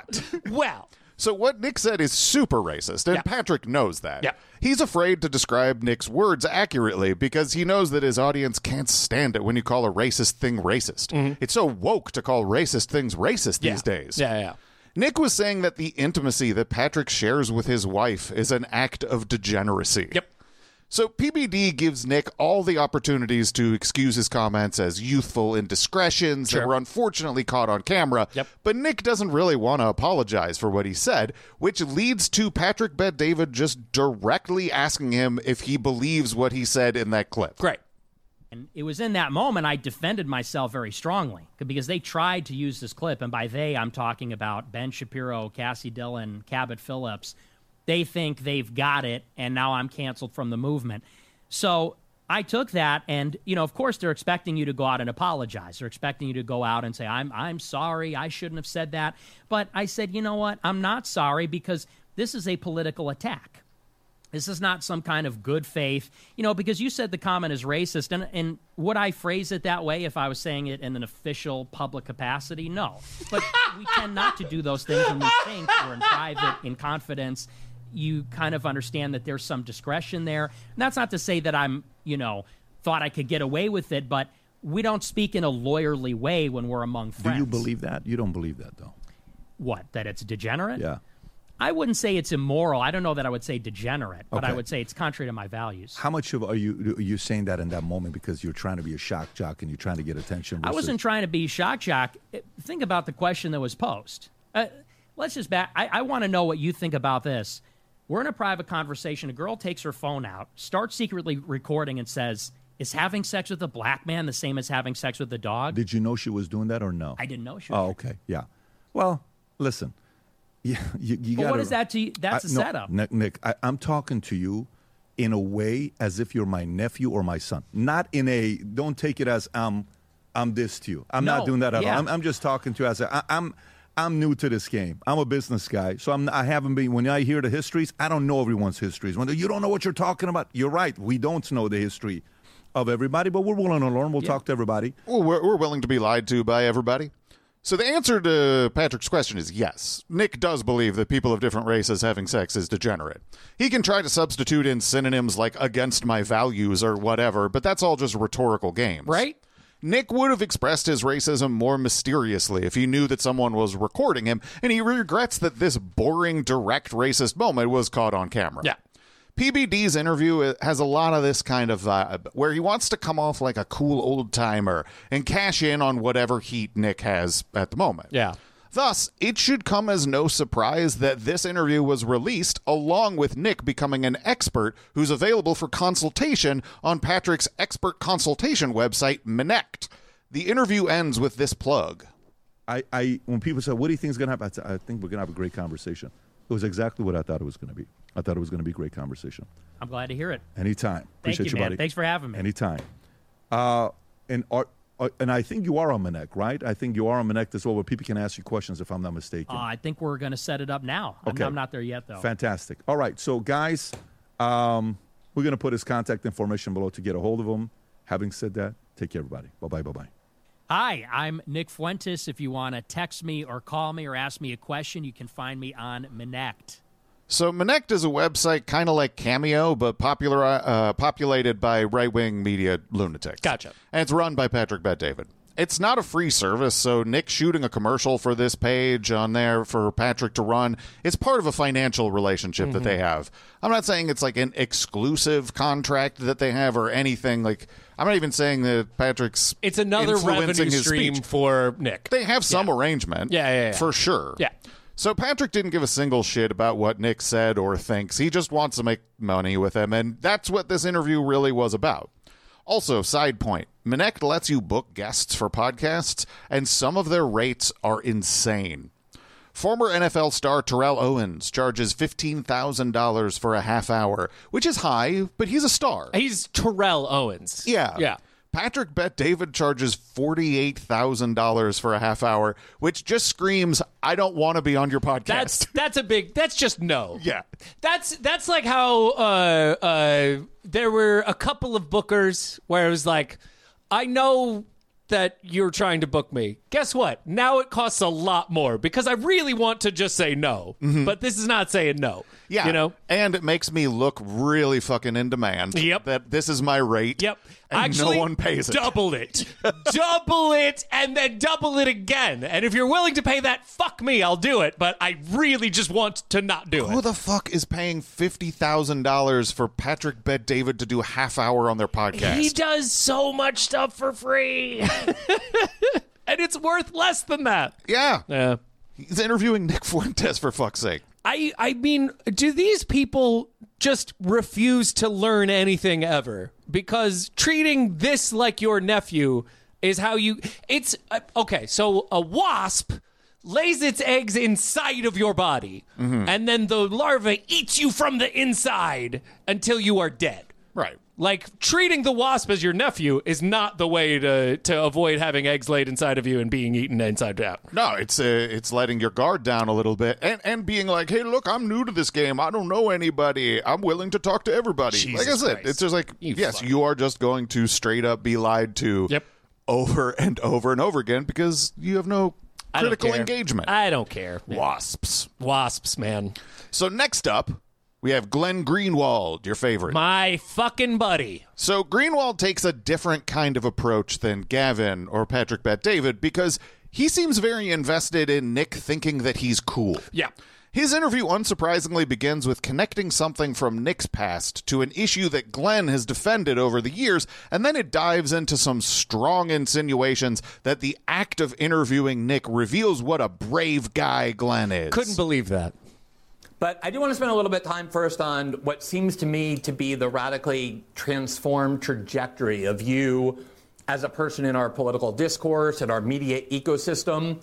Well. So what Nick said is super racist, and Patrick knows that. Yeah. He's afraid to describe Nick's words accurately because he knows that his audience can't stand it when you call a racist thing racist. Mm-hmm. It's so woke to call racist things racist these days. Yeah. Nick was saying that the intimacy that Patrick shares with his wife is an act of degeneracy. Yep. So PBD gives Nick all the opportunities to excuse his comments as youthful indiscretions that were unfortunately caught on camera. Yep. But Nick doesn't really want to apologize for what he said, which leads to Patrick Bet-David just directly asking him if he believes what he said in that clip. Great. And it was in that moment I defended myself very strongly because they tried to use this clip, and by they I'm talking about Ben Shapiro, Cassie Dillon, Cabot Phillips. They think they've got it, and now I'm canceled from the movement. So I took that, and, of course, they're expecting you to go out and apologize. They're expecting you to go out and say, I'm sorry, I shouldn't have said that. But I said, you know what, I'm not sorry because this is a political attack. This is not some kind of good faith, because you said the comment is racist. And would I phrase it that way if I was saying it in an official public capacity? No. But we tend not to do those things when we think we're in private, in confidence. You kind of understand that there's some discretion there. And that's not to say that I'm, thought I could get away with it, but we don't speak in a lawyerly way when we're among friends. Do you believe that? You don't believe that, though. What, that it's degenerate? Yeah. I wouldn't say it's immoral. I don't know that I would say degenerate, but I would say it's contrary to my values. How much are you saying that in that moment because you're trying to be a shock jock and you're trying to get attention? I wasn't trying to be shock jock. Think about the question that was posed. Let's just back. I want to know what you think about this. We're in a private conversation. A girl takes her phone out, starts secretly recording, and says, "Is having sex with a black man the same as having sex with a dog?" Did you know she was doing that or no? I didn't know she was. Oh, okay. Yeah. Well, listen. Yeah, you got. What is that to you? That's a setup. Nick, I'm talking to you in a way as if you're my nephew or my son. Not in a, don't take it as I'm this to you. I'm not doing that at all. I'm just talking to you as I'm new to this game. I'm a business guy, so I haven't been. When I hear the histories, I don't know everyone's histories. When you don't know what you're talking about, you're right. We don't know the history of everybody, but we're willing to learn. We'll talk to everybody. Well, we're willing to be lied to by everybody. So the answer to Patrick's question is yes. Nick does believe that people of different races having sex is degenerate. He can try to substitute in synonyms like against my values or whatever, but that's all just rhetorical games. Right? Nick would have expressed his racism more mysteriously if he knew that someone was recording him, and he regrets that this boring, direct racist moment was caught on camera. Yeah. PBD's interview has a lot of this kind of vibe, where he wants to come off like a cool old-timer and cash in on whatever heat Nick has at the moment. Yeah. Thus, it should come as no surprise that this interview was released along with Nick becoming an expert who's available for consultation on Patrick's expert consultation website, Minect. The interview ends with this plug. When people say, what do you think is going to happen? I think we're going to have a great conversation. It was exactly what I thought it was going to be. I thought it was going to be a great conversation. I'm glad to hear it. Anytime. Thank Appreciate you, man. buddy. Thanks for having me. Anytime. And I think you are on Minect, right? I think you are on Minect as well, where people can ask you questions, if I'm not mistaken. I think we're going to set it up now. Okay. I'm not there yet, though. Fantastic. All right. So, guys, we're going to put his contact information below to get a hold of him. Having said that, take care, everybody. Bye-bye, bye-bye. Hi, I'm Nick Fuentes. If you want to text me or call me or ask me a question, you can find me on Minect. So Minect is a website kind of like Cameo, but populated by right-wing media lunatics. Gotcha. And it's run by Patrick Bet-David. it's not a free service, so Nick shooting a commercial for this page on there for Patrick to run, it's part of a financial relationship that they have. I'm not saying it's like an exclusive contract that they have or anything. Like, I'm not even saying that Patrick's it's another influencing revenue his stream speech. for Nick. They have some arrangement. Yeah. For sure. Yeah. So Patrick didn't give a single shit about what Nick said or thinks. He just wants to make money with him, and that's what this interview really was about. Also, side point, Minnect lets you book guests for podcasts, and some of their rates are insane. Former NFL star Terrell Owens charges $15,000 for a half hour, which is high, but he's a star. He's Terrell Owens. Yeah. Patrick Bet-David charges $48,000 for a half hour, which just screams, I don't want to be on your podcast. That's just no. Yeah. That's like how there were a couple of bookers where it was like, I know that you're trying to book me. Guess what? Now it costs a lot more because I really want to just say no. But this is not saying no. Yeah. You know? And it makes me look really fucking in demand. Yep. That this is my rate. Yep. And Actually, no one pays it. Double it. Double it and then double it again. And if you're willing to pay that, fuck me, I'll do it. But I really just want to not do it. Who the fuck is paying $50,000 for Patrick Bet-David to do a half hour on their podcast? He does so much stuff for free. And it's worth less than that. Yeah. He's interviewing Nick Fuentes, for fuck's sake. I mean, do these people just refuse to learn anything ever? Because treating this like your nephew is how you... It's... okay, so a wasp lays its eggs inside of your body, and then the larva eats you from the inside until you are dead. Right. Like, treating the wasp as your nephew is not the way to avoid having eggs laid inside of you and being eaten inside out. No, it's letting your guard down a little bit and being like, hey, look, I'm new to this game. I don't know anybody. I'm willing to talk to everybody. Jesus like I said, Christ. it's just like, you are just going to straight up be lied to over and over and over again because you have no critical engagement. I don't care. Man. Wasps, man. So next up, we have Glenn Greenwald, your favorite. My fucking buddy. So Greenwald takes a different kind of approach than Gavin or Patrick Bet-David because he seems very invested in Nick thinking that he's cool. Yeah. His interview unsurprisingly begins with connecting something from Nick's past to an issue that Glenn has defended over the years, and then it dives into some strong insinuations that the act of interviewing Nick reveals what a brave guy Glenn is. Couldn't believe that. But I do want to spend a little bit of time first on what seems to me to be the radically transformed trajectory of you as a person in our political discourse and our media ecosystem.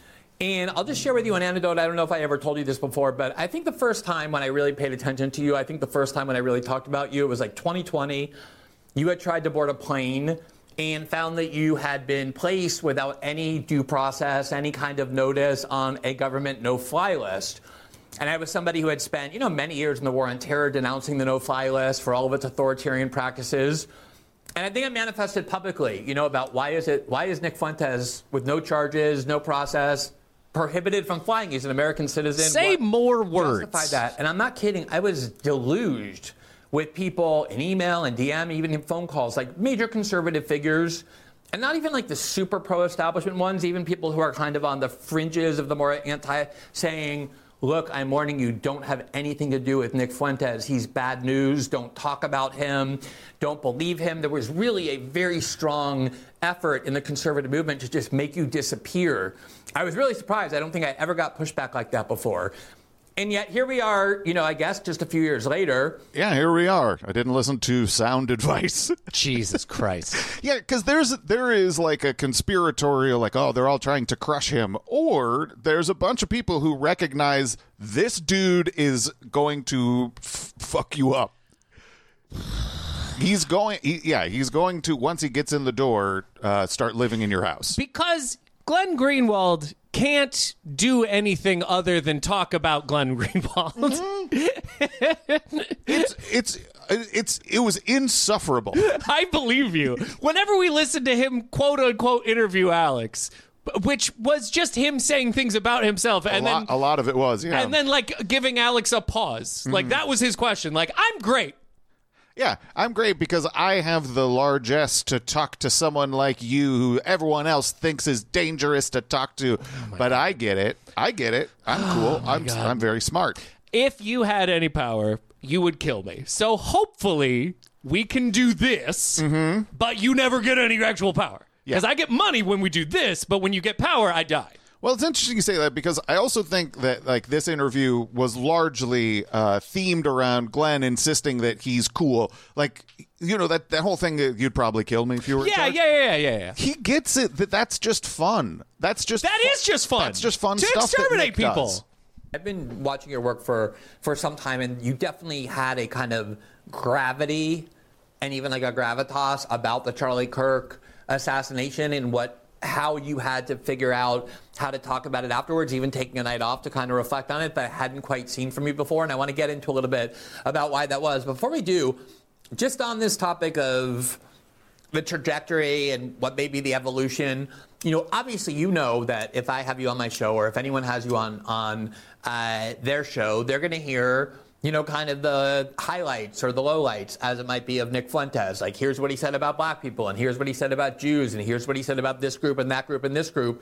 And I'll just share with you an anecdote. I don't know if I ever told you this before, but I think the first time when I really paid attention to you, I think the first time when I really talked about you, it was like 2020. You had tried to board a plane and found that you had been placed without any due process, any kind of notice on a government no-fly list. And I was somebody who had spent, many years in the war on terror denouncing the no-fly list for all of its authoritarian practices. And I think I manifested publicly, about why is Nick Fuentes, with no charges, no process, prohibited from flying? He's an American citizen. Say more words. Justify that. And I'm not kidding. I was deluged with people in email and DM, even in phone calls, like major conservative figures. And not even like the super pro-establishment ones, even people who are kind of on the fringes of the more anti, saying, look, I'm warning you, don't have anything to do with Nick Fuentes. He's bad news. Don't talk about him. Don't believe him. There was really a very strong effort in the conservative movement to just make you disappear. I was really surprised. I don't think I ever got pushback like that before. And yet here we are, I guess just a few years later. Yeah, here we are. I didn't listen to sound advice. Jesus Christ. Yeah, because there is like a conspiratorial, like, oh, they're all trying to crush him. Or there's a bunch of people who recognize this dude is going to fuck you up. He's going to, once he gets in the door, start living in your house. Because Glenn Greenwald can't do anything other than talk about Glenn Greenwald. It was insufferable. I believe you. Whenever we listen to him quote unquote interview Alex, which was just him saying things about himself, and a lot of it was, yeah. And then like giving Alex a pause. Like that was his question. Like, I'm great. Yeah, I'm great because I have the largesse to talk to someone like you who everyone else thinks is dangerous to talk to. But I get it. I'm cool. I'm very smart. If you had any power, you would kill me. So hopefully we can do this, but you never get any actual power. Because I get money when we do this, but when you get power, I die. Well, it's interesting you say that because I also think that like this interview was largely themed around Glenn insisting that he's cool. Like, you know, that whole thing that you'd probably kill me if you were in charge. Yeah. He gets it that's just fun. That is just fun. That's just fun to stuff exterminate that Nick people. Does. I've been watching your work for some time, and you definitely had a kind of gravity and even like a gravitas about the Charlie Kirk assassination and how you had to figure out how to talk about it afterwards, even taking a night off to kind of reflect on it that I hadn't quite seen from you before. And I want to get into a little bit about why that was. Before we do, just on this topic of the trajectory and what may be the evolution, you know, obviously you know that if I have you on my show or if anyone has you on their show, they're going to hear, you know, kind of the highlights or the lowlights, as it might be, of Nick Fuentes. Like, here's what he said about black people, and here's what he said about Jews, and here's what he said about this group and that group and this group.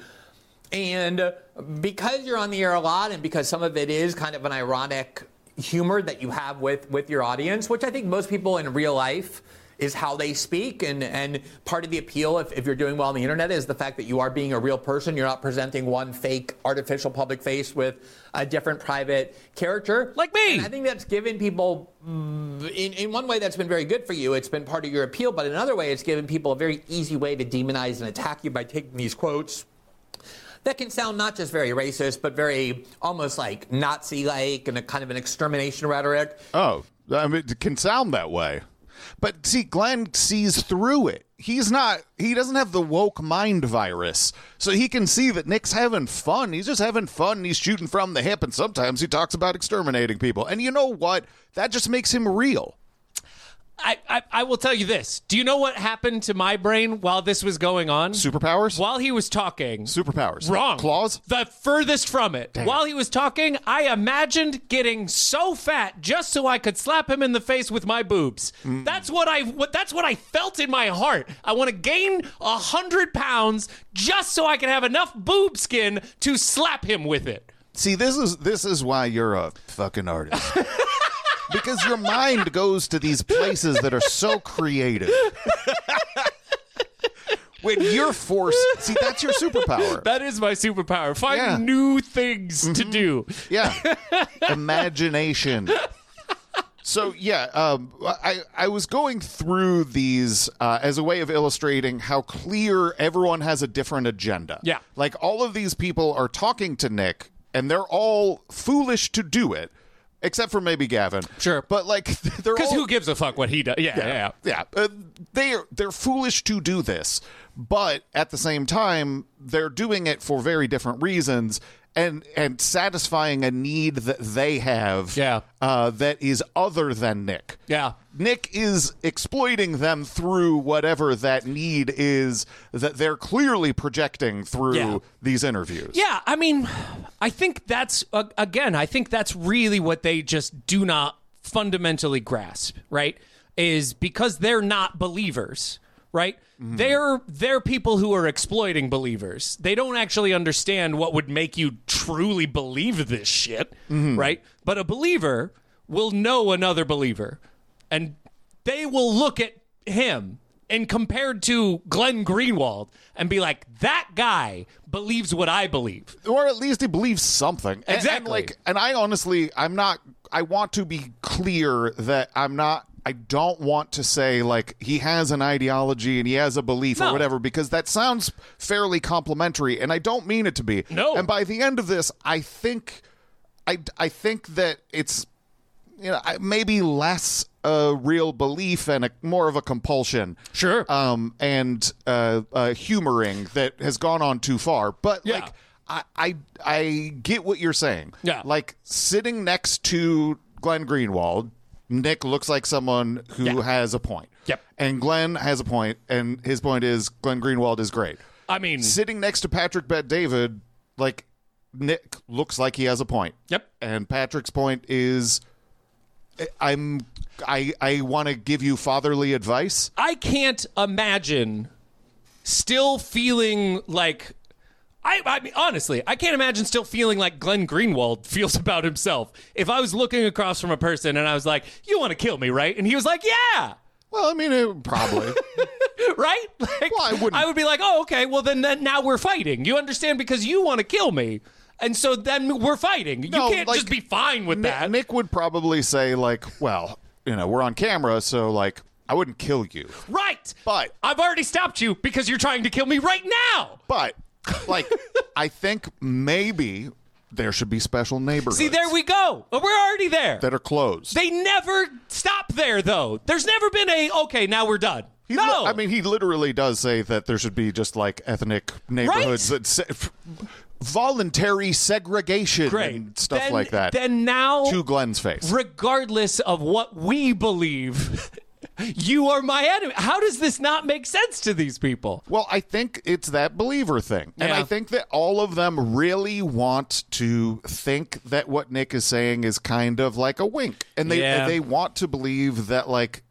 And because you're on the air a lot and because some of it is kind of an ironic humor that you have with your audience, which I think most people in real life is how they speak, and part of the appeal, if you're doing well on the internet, is the fact that you are being a real person. You're not presenting one fake artificial public face with a different private character. Like me! And I think that's given people, in one way that's been very good for you, it's been part of your appeal, but in another way it's given people a very easy way to demonize and attack you by taking these quotes that can sound not just very racist, but very almost like Nazi-like and a kind of an extermination rhetoric. Oh, I mean, it can sound that way. But see, Glenn sees through it. He doesn't have the woke mind virus. So he can see that Nick's having fun. He's just having fun. And he's shooting from the hip. And sometimes he talks about exterminating people. And you know what? That just makes him real. I will tell you this. Do you know what happened to my brain while this was going on? Superpowers? While he was talking. Superpowers. Wrong. Claws? The furthest from it. Damn. While he was talking, I imagined getting so fat just so I could slap him in the face with my boobs. That's what I felt in my heart. I want to gain 100 pounds just so I can have enough boob skin to slap him with it. See, this is why you're a fucking artist. Because your mind goes to these places that are so creative. When you're forced... See, that's your superpower. That is my superpower. Find new things to do. Yeah. Imagination. So, yeah, I was going through these as a way of illustrating how clear everyone has a different agenda. Yeah. Like, all of these people are talking to Nick, and they're all foolish to do it. Except for maybe Gavin. Sure. But, like, they're all... Because who gives a fuck what he does? Yeah. They're foolish to do this. But at the same time, they're doing it for very different reasons and satisfying a need that they have that is other than Nick. Yeah. Nick is exploiting them through whatever that need is that they're clearly projecting through these interviews. Yeah, I mean, I think that's, again, I think that's really what they just do not fundamentally grasp, right? Is because they're not believers, right? Mm-hmm. They're people who are exploiting believers. They don't actually understand what would make you truly believe this shit, right? But a believer will know another believer. And they will look at him and compared to Glenn Greenwald and be like, that guy believes what I believe. Or at least he believes something. Exactly. And I honestly, I want to be clear that I don't want to say, like, he has an ideology and he has a belief or whatever, because that sounds fairly complimentary, and I don't mean it to be. No. And by the end of this, I think that it's, you know, maybe less a real belief and more of a compulsion. Sure. And humoring that has gone on too far. But, like, I get what you're saying. Yeah. Like, sitting next to Glenn Greenwald, Nick looks like someone who has a point. Yep. And Glenn has a point, and his point is Glenn Greenwald is great. I mean... Sitting next to Patrick Bet-David, like, Nick looks like he has a point. Yep. And Patrick's point is I want to give you fatherly advice. I can't imagine still feeling like I mean, honestly, I can't imagine still feeling like Glenn Greenwald feels about himself. If I was looking across from a person and I was like, "You want to kill me, right?" And he was like, "Yeah." Well, I mean, probably. Right? Like, well, I would be like, "Oh, okay. Well, then now we're fighting. You understand? Because you want to kill me." And so then we're fighting. No, you can't just be fine with that. Nick would probably say, like, well, we're on camera, so, like, I wouldn't kill you. Right. But I've already stopped you because you're trying to kill me right now. But, like, I think maybe there should be special neighborhoods. See, there we go. We're already there. That are closed. They never stop there, though. There's never been okay, now we're done. No. I mean, he literally does say that there should be just, like, ethnic neighborhoods that voluntary segregation and stuff like that. Then now, to Glenn's face, regardless of what we believe, you are my enemy. How does this not make sense to these people? Well, I think it's that believer thing. And I think that all of them really want to think that what Nick is saying is kind of like a wink. And they want to believe that, like,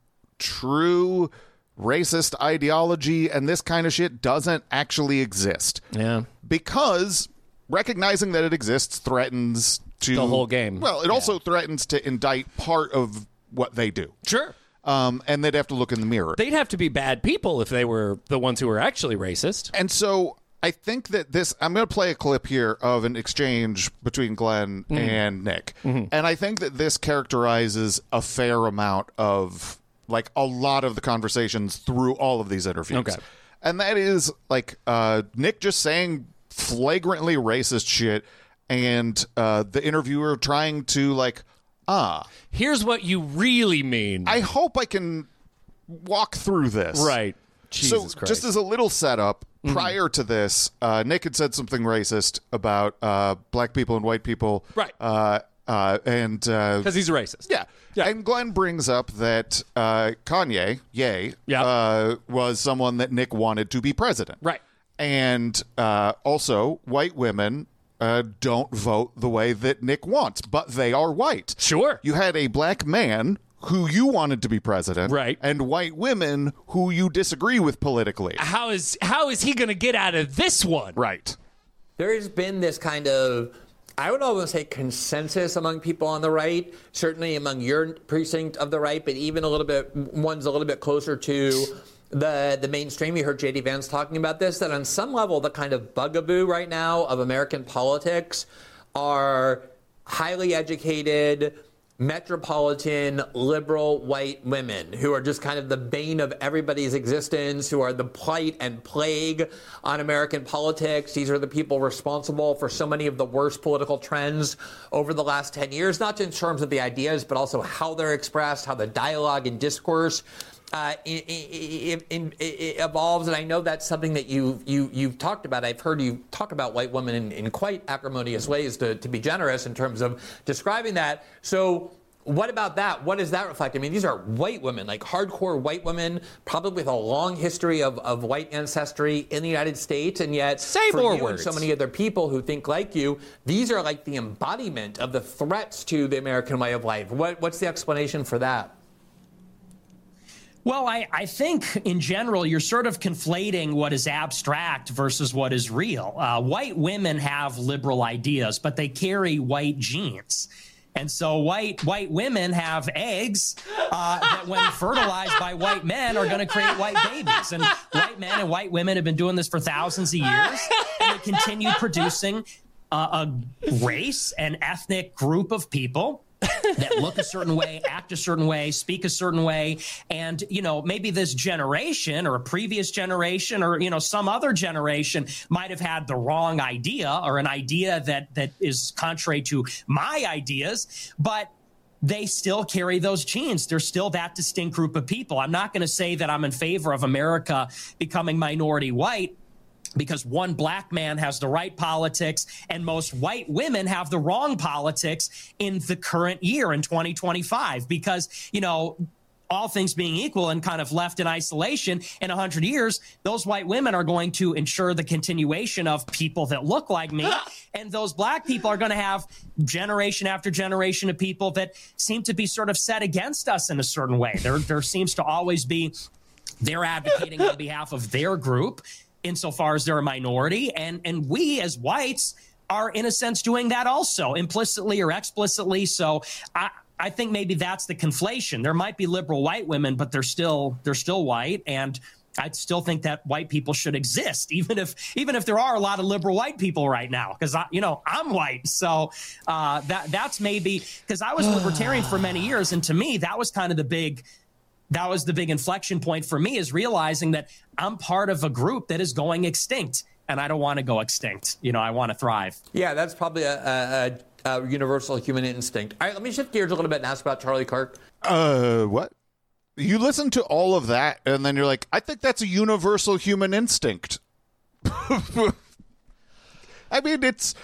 true racist ideology and this kind of shit doesn't actually exist. Yeah. Because recognizing that it exists threatens to the whole game. Well, it also threatens to indict part of what they do. Sure. And they'd have to look in the mirror. They'd have to be bad people if they were the ones who were actually racist. And so I think that I'm going to play a clip here of an exchange between Glenn and Nick. Mm-hmm. And I think that this characterizes a fair amount of, like, a lot of the conversations through all of these interviews. Okay. And that is, like, Nick just saying flagrantly racist shit and the interviewer trying to, like, here's what you really mean. I hope I can walk through this. Right. Jesus so Christ. Just as a little setup, prior to this, Nick had said something racist about black people and white people. Right. And because he's a racist. Yeah. And Glenn brings up that Kanye, was someone that Nick wanted to be president. Right. And also, white women don't vote the way that Nick wants, but they are white. Sure. You had a black man who you wanted to be president, right, and white women who you disagree with politically. How is he going to get out of this one? Right. There's been this kind of, I would almost say, consensus among people on the right, certainly among your precinct of the right, but even one's a little bit closer to the mainstream. You heard J.D. Vance talking about this, that on some level, the kind of bugaboo right now of American politics are highly educated, metropolitan, liberal white women who are just kind of the bane of everybody's existence, who are the plight and plague on American politics. These are the people responsible for so many of the worst political trends over the last 10 years, not just in terms of the ideas, but also how they're expressed, how the dialogue and discourse it evolves. And I know that's something that you've talked about. I've heard you talk about white women in quite acrimonious ways, to be generous in terms of describing that. So what about that? What does that reflect? I mean, these are white women, like hardcore white women, probably with a long history of white ancestry in the United States. And yet, for you and so many other people who think like you, these are like the embodiment of the threats to the American way of life. What's the explanation for that? Well, I think in general, you're sort of conflating what is abstract versus what is real. White women have liberal ideas, but they carry white genes. And so white women have eggs that when fertilized by white men are going to create white babies. And white men and white women have been doing this for thousands of years. And they continue producing a race, an ethnic group of people that look a certain way, act a certain way, speak a certain way. And, maybe this generation or a previous generation or, some other generation might have had the wrong idea or an idea that is contrary to my ideas, but they still carry those genes. They're still that distinct group of people. I'm not going to say that I'm in favor of America becoming minority white, because one black man has the right politics and most white women have the wrong politics in the current year, in 2025. Because, all things being equal and kind of left in isolation in 100 years, those white women are going to ensure the continuation of people that look like me. And those black people are going to have generation after generation of people that seem to be sort of set against us in a certain way. There seems to always be, they're advocating on behalf of their group insofar as they're a minority. And we as whites are in a sense doing that also, implicitly or explicitly. So I think maybe that's the conflation. There might be liberal white women, but they're still white, and I still think that white people should exist, even if there are a lot of liberal white people right now, because I'm white. So that's maybe because I was libertarian for many years, and to me that was kind of the big inflection point for me, is realizing that I'm part of a group that is going extinct, and I don't want to go extinct. I want to thrive. Yeah, that's probably a universal human instinct. All right, let me shift gears a little bit and ask about Charlie Kirk. What? You listen to all of that, and then you're like, I think that's a universal human instinct. I mean, it's,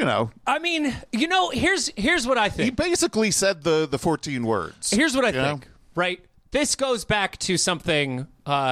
here's what I think. He basically said the 14 words. Here's what I think, right? This goes back to something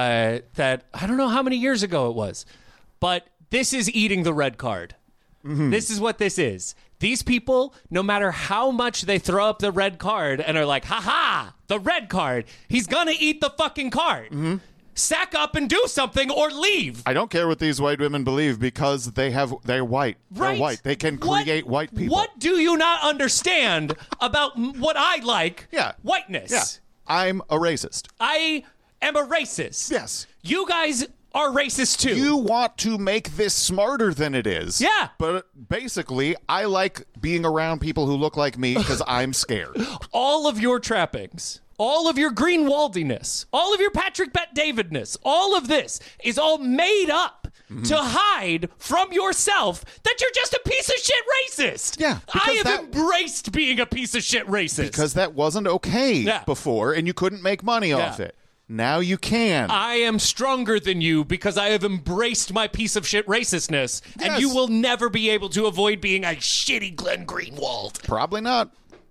that I don't know how many years ago it was, but this is eating the red card. Mm-hmm. This is what this is. These people, no matter how much they throw up the red card and are like, ha, the red card, he's going to eat the fucking card. Mm-hmm. Sack up and do something or leave. I don't care what these white women believe because they're white. Right. They're white. They can create white people. What do you not understand about what I like? Whiteness. Yeah. I'm a racist. I am a racist. Yes. You guys are racist too. You want to make this smarter than it is. Yeah. But basically, I like being around people who look like me because I'm scared. All of your trappings, all of your Greenwaldiness, all of your Patrick Bet-Davidness, all of this is all made up to hide from yourself that you're just a piece of shit racist. Yeah. I have embraced being a piece of shit racist. Because that wasn't okay before, and you couldn't make money off it. Now you can. I am stronger than you because I have embraced my piece of shit racistness, and you will never be able to avoid being a shitty Glenn Greenwald. Probably not.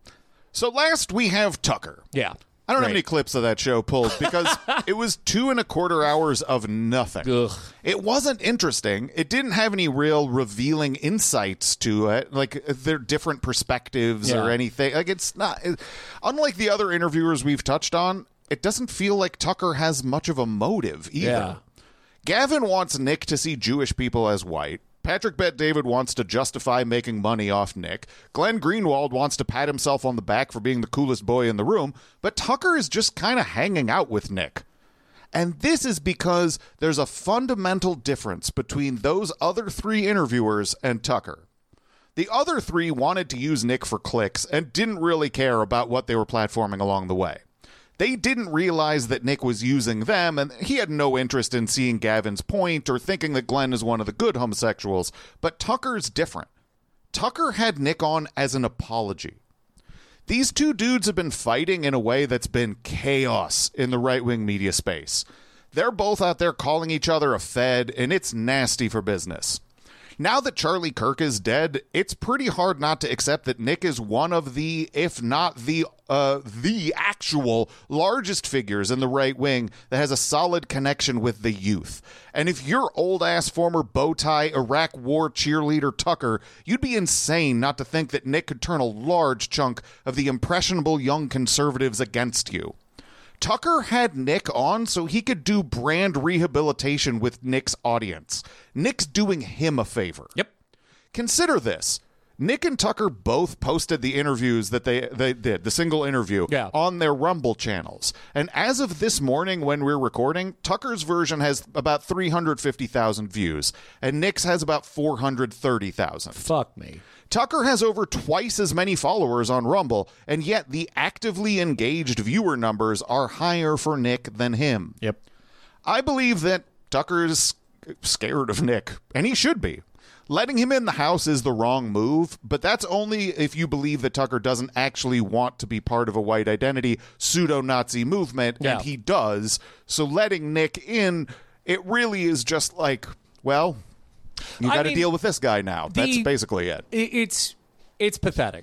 So last we have Tucker. Yeah. I don't have any clips of that show pulled because it was 2.25 hours of nothing. Ugh. It wasn't interesting. It didn't have any real revealing insights to it, like their different perspectives or anything. Like it's not, unlike the other interviewers we've touched on, it doesn't feel like Tucker has much of a motive either. Yeah. Gavin wants Nick to see Jewish people as white. Patrick Bet-David wants to justify making money off Nick. Glenn Greenwald wants to pat himself on the back for being the coolest boy in the room. But Tucker is just kind of hanging out with Nick. And this is because there's a fundamental difference between those other 3 interviewers and Tucker. The other 3 wanted to use Nick for clicks and didn't really care about what they were platforming along the way. They didn't realize that Nick was using them, and he had no interest in seeing Gavin's point or thinking that Glenn is one of the good homosexuals. But Tucker's different. Tucker had Nick on as an apology. These two dudes have been fighting in a way that's been chaos in the right-wing media space. They're both out there calling each other a Fed, and it's nasty for business. Now that Charlie Kirk is dead, it's pretty hard not to accept that Nick is one of the, if not the actual largest figures in the right wing that has a solid connection with the youth. And if you're old-ass former bow-tie Iraq war cheerleader Tucker, you'd be insane not to think that Nick could turn a large chunk of the impressionable young conservatives against you. Tucker had Nick on so he could do brand rehabilitation with Nick's audience. Nick's doing him a favor. Yep. Consider this. Nick and Tucker both posted the interviews that they did, the single interview, on their Rumble channels. And as of this morning when we're recording, Tucker's version has about 350,000 views, and Nick's has about 430,000. Fuck me. Tucker has over twice as many followers on Rumble, and yet the actively engaged viewer numbers are higher for Nick than him. Yep. I believe that Tucker is scared of Nick, and he should be. Letting him in the house is the wrong move, but that's only if you believe that Tucker doesn't actually want to be part of a white identity pseudo-Nazi movement, and he does. So letting Nick in, it really is just like, well, you got to deal with this guy now. That's basically it. It's pathetic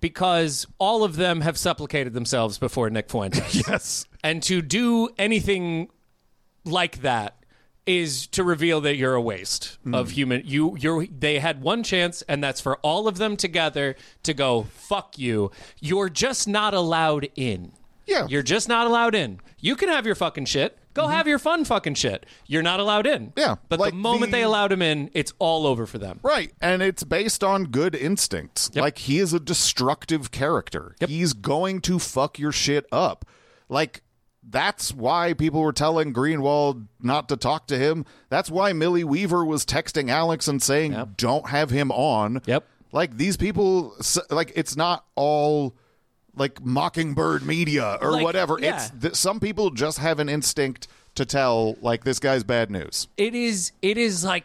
because all of them have supplicated themselves before Nick Fuentes. Yes. And to do anything like that is to reveal that you're a waste of human. They had one chance, and that's for all of them together to go, fuck you. You're just not allowed in. Yeah. You're just not allowed in. You can have your fucking shit. Go have your fun fucking shit. You're not allowed in. Yeah. But the moment they allowed him in, it's all over for them. Right. And it's based on good instincts. Yep. Like, he is a destructive character. Yep. He's going to fuck your shit up. Like, that's why people were telling Greenwald not to talk to him. That's why Millie Weaver was texting Alex and saying, don't have him on. Yep. Like, these people, like, it's not all like Mockingbird media or Like, whatever. yeah. It's some people just have an instinct to tell, like, this guy's bad news. It is like,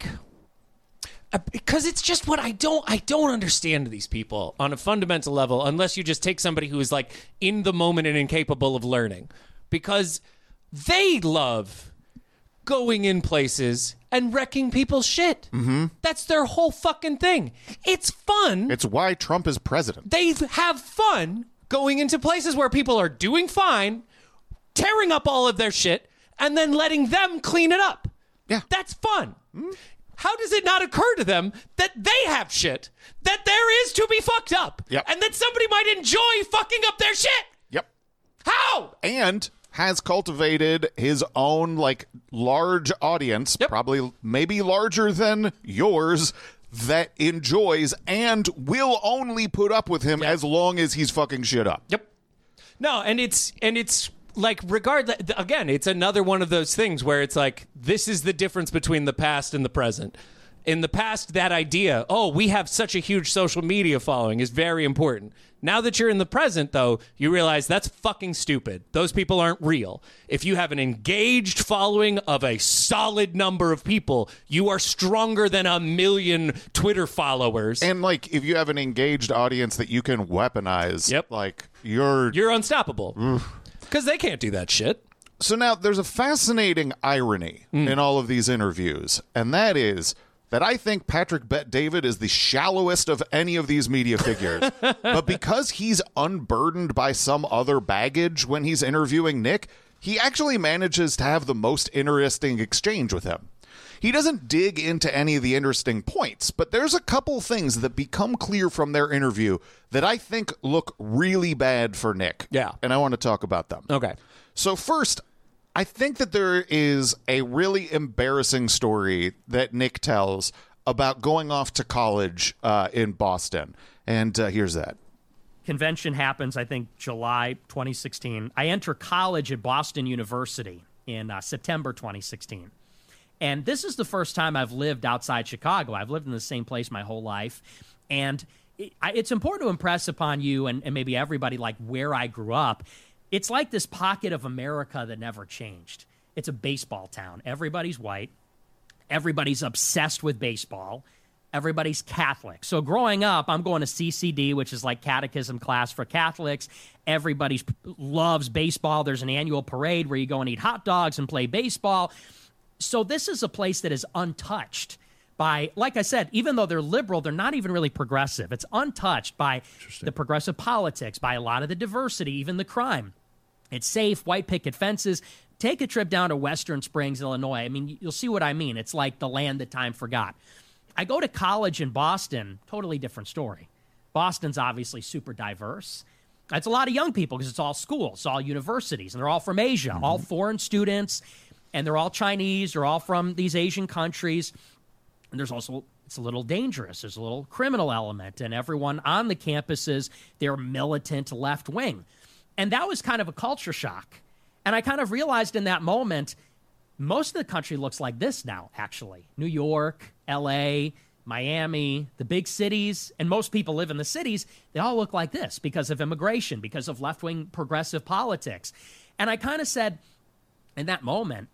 because it's just what I don't understand these people on a fundamental level, unless you just take somebody who is like in the moment and incapable of learning, because they love going in places and wrecking people's shit. Mm-hmm. That's their whole fucking thing. It's fun. It's why Trump is president. They have fun going into places where people are doing fine, tearing up all of their shit, and then letting them clean it up. Yeah. That's fun. How does it not occur to them that they have shit that there is to be fucked up? Yep. And that somebody might enjoy fucking up their shit? Yep. How? And has cultivated his own, like, large audience, probably maybe larger than yours, that enjoys and will only put up with him as long as he's fucking shit up. Yep. No, and it's like, regardless, again, it's another one of those things where it's like, this is the difference between the past and the present. In the past, that idea, oh, we have such a huge social media following, is very important. Now that you're in the present, though, you realize that's fucking stupid. Those people aren't real. If you have an engaged following of a solid number of people, you are stronger than 1 million Twitter followers. And, like, if you have an engaged audience that you can weaponize, like, you're unstoppable. Because they can't do that shit. So now there's a fascinating irony in all of these interviews, and that is that I think Patrick Bet-David is the shallowest of any of these media figures. But because he's unburdened by some other baggage when he's interviewing Nick, he actually manages to have the most interesting exchange with him. He doesn't dig into any of the interesting points, but there's a couple things that become clear from their interview that I think look really bad for Nick. Yeah. And I want to talk about them. Okay. So first, I think that there is a really embarrassing story that Nick tells about going off to college in Boston. And here's that. Convention happens, I think, July 2016. I enter college at Boston University in September 2016. And this is the first time I've lived outside Chicago. I've lived in the same place my whole life. And it's important to impress upon you and maybe everybody, like, where I grew up. It's like this pocket of America that never changed. It's a baseball town. Everybody's white. Everybody's obsessed with baseball. Everybody's Catholic. So growing up, I'm going to CCD, which is like catechism class for Catholics. Everybody loves baseball. There's an annual parade where you go and eat hot dogs and play baseball. So this is a place that is untouched by, like I said, even though they're liberal, they're not even really progressive. It's untouched by the progressive politics, by a lot of the diversity, even the crime. It's safe, white picket fences. Take a trip down to Western Springs, Illinois. I mean, you'll see what I mean. It's like the land that time forgot. I go to college in Boston, totally different story. Boston's obviously super diverse. It's a lot of young people because it's all schools, all universities, and they're all from Asia, all foreign students, and they're all Chinese, they're all from these Asian countries. And there's also, it's a little dangerous. There's a little criminal element, and everyone on the campuses, they're militant left wing. And that was kind of a culture shock. And I kind of realized in that moment, most of the country looks like this now, actually. New York, LA, Miami, the big cities, and most people live in the cities, they all look like this because of immigration, because of left-wing progressive politics. And I kind of said, in that moment,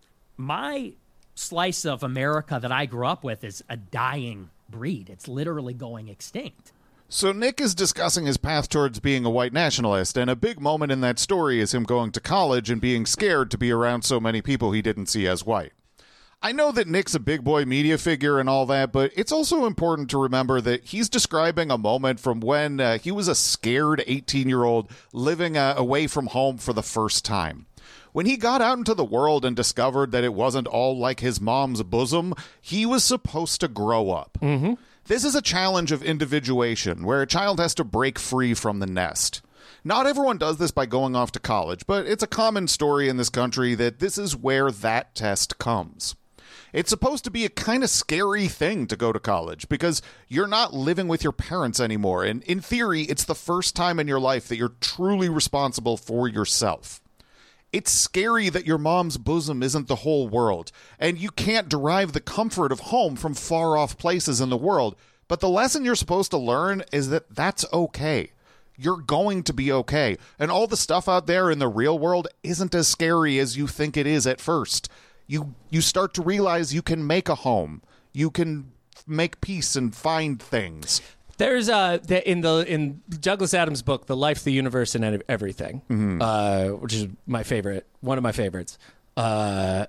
my slice of America that I grew up with is a dying breed. It's literally going extinct. So Nick is discussing his path towards being a white nationalist, and a big moment in that story is him going to college and being scared to be around so many people he didn't see as white. I know that Nick's a big boy media figure and all that, but it's also important to remember that he's describing a moment from when he was a scared 18-year-old living away from home for the first time. When he got out into the world and discovered that it wasn't all like his mom's bosom, he was supposed to grow up. Mm-hmm. This is a challenge of individuation, where a child has to break free from the nest. Not everyone does this by going off to college, but it's a common story in this country that this is where that test comes. It's supposed to be a kind of scary thing to go to college because you're not living with your parents anymore. And in theory, it's the first time in your life that you're truly responsible for yourself. It's scary that your mom's bosom isn't the whole world, and you can't derive the comfort of home from far-off places in the world. But the lesson you're supposed to learn is that that's okay. You're going to be okay. And all the stuff out there in the real world isn't as scary as you think it is at first. You start to realize you can make a home. You can make peace and find things. There's in Douglas Adams' book, The Life, the Universe, and Everything, which is my favorite, one of my favorites. The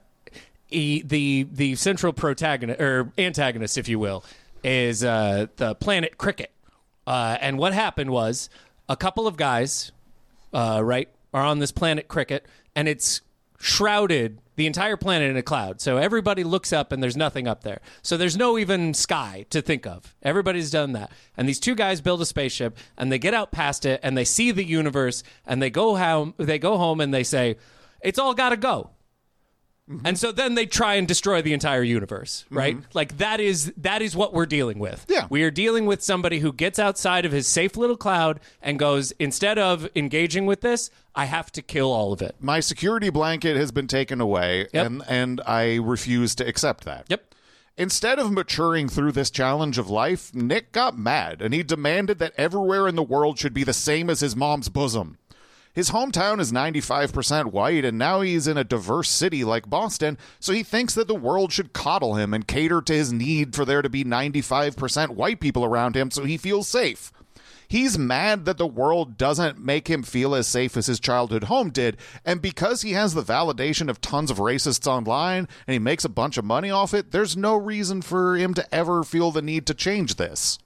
central protagonist or antagonist, if you will, is the planet Cricket. And what happened was a couple of guys, are on this planet Cricket, and it's shrouded the entire planet in a cloud. So everybody looks up and there's nothing up there. So there's no even sky to think of. Everybody's done that. And these two guys build a spaceship and they get out past it and they see the universe and they go home and they say, it's all got to go. Mm-hmm. And so then they try and destroy the entire universe, right? Mm-hmm. Like that is what we're dealing with. Yeah. We are dealing with somebody who gets outside of his safe little cloud and goes, instead of engaging with this, I have to kill all of it. My security blanket has been taken away, and I refuse to accept that. Yep. Instead of maturing through this challenge of life, Nick got mad, and he demanded that everywhere in the world should be the same as his mom's bosom. His hometown is 95% white, and now he's in a diverse city like Boston, so he thinks that the world should coddle him and cater to his need for there to be 95% white people around him so he feels safe. He's mad that the world doesn't make him feel as safe as his childhood home did, and because he has the validation of tons of racists online and he makes a bunch of money off it, there's no reason for him to ever feel the need to change this.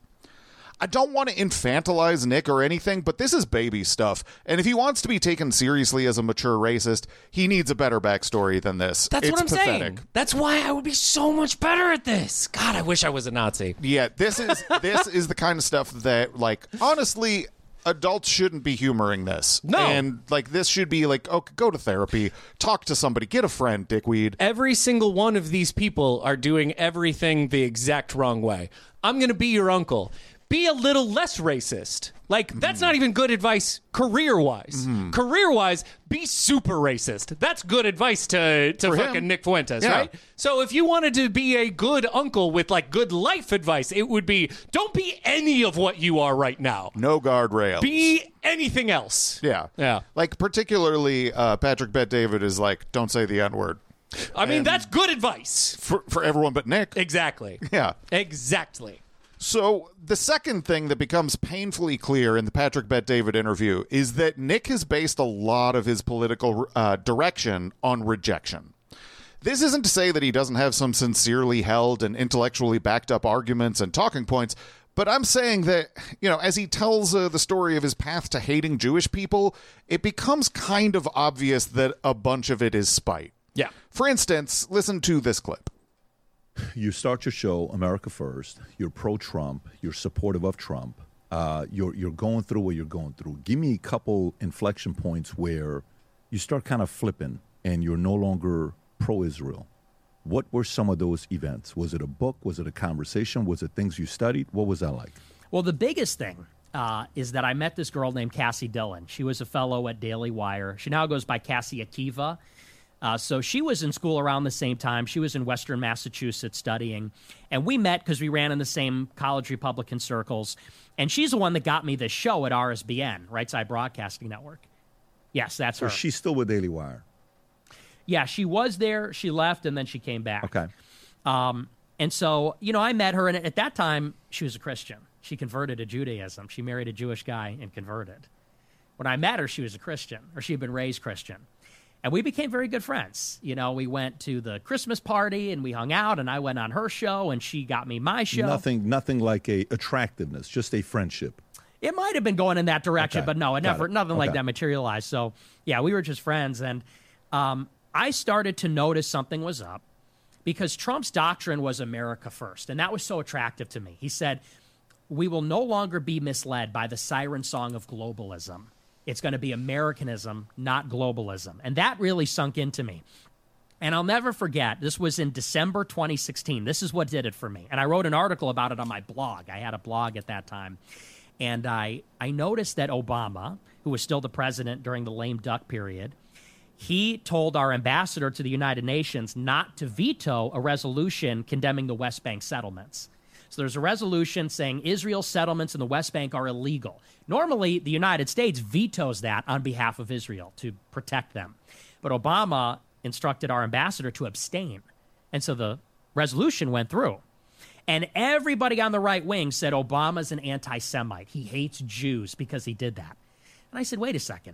I don't want to infantilize Nick or anything, but this is baby stuff. And if he wants to be taken seriously as a mature racist, he needs a better backstory than this. That's what I'm pathetic. saying. That's why I would be so much better at this. God, I wish I was a Nazi. Yeah, this is the kind of stuff that, like, honestly, adults shouldn't be humoring this. No. And, like, this should be like, okay, go to therapy, talk to somebody, get a friend, dickweed. Every single one of these people are doing everything the exact wrong way. I'm going to be your uncle. Be a little less racist. Like, that's not even good advice career-wise. Mm-hmm. Career-wise, be super racist. That's good advice to fucking Nick Fuentes, right? So if you wanted to be a good uncle with, like, good life advice, it would be, don't be any of what you are right now. No guardrails. Be anything else. Yeah. Yeah. Like, particularly, Patrick Bet-David is like, don't say the N-word. I mean, that's good advice. For everyone but Nick. Exactly. Yeah. Exactly. So the second thing that becomes painfully clear in the Patrick Bet-David interview is that Nick has based a lot of his political direction on rejection. This isn't to say that he doesn't have some sincerely held and intellectually backed up arguments and talking points, but I'm saying that, as he tells the story of his path to hating Jewish people, it becomes kind of obvious that a bunch of it is spite. Yeah. For instance, listen to this clip. You start your show, America First. You're pro-Trump. You're supportive of Trump. You're going through what you're going through. Give me a couple inflection points where you start kind of flipping and you're no longer pro-Israel. What were some of those events? Was it a book? Was it a conversation? Was it things you studied? What was that like? Well, the biggest thing is that I met this girl named Cassie Dillon. She was a fellow at Daily Wire. She now goes by Cassie Akiva. So she was in school around the same time. She was in Western Massachusetts studying. And we met because we ran in the same college Republican circles. And she's the one that got me this show at RSBN, Right Side Broadcasting Network. Yes, that's her. So she's still with Daily Wire? Yeah, she was there. She left, and then she came back. Okay. And so, I met her. And at that time, she was a Christian. She converted to Judaism. She married a Jewish guy and converted. When I met her, she was a Christian, or she had been raised Christian. And we became very good friends. You know, we went to the Christmas party and we hung out, and I went on her show and she got me my show. Nothing like a attractiveness, just a friendship. It might have been going in that direction, Okay. but no, nothing like Okay. that materialized. So, yeah, we were just friends. And I started to notice something was up because Trump's doctrine was America first. And that was so attractive to me. He said, we will no longer be misled by the siren song of globalism. It's going to be Americanism, not globalism. And that really sunk into me. And I'll never forget, this was in December 2016. This is what did it for me. And I wrote an article about it on my blog. I had a blog at that time. And I noticed that Obama, who was still the president during the lame duck period, he told our ambassador to the United Nations not to veto a resolution condemning the West Bank settlements. So there's a resolution saying Israel's settlements in the West Bank are illegal. Normally, the United States vetoes that on behalf of Israel to protect them. But Obama instructed our ambassador to abstain. And so the resolution went through. And everybody on the right wing said Obama's an anti-Semite. He hates Jews because he did that. And I said, wait a second.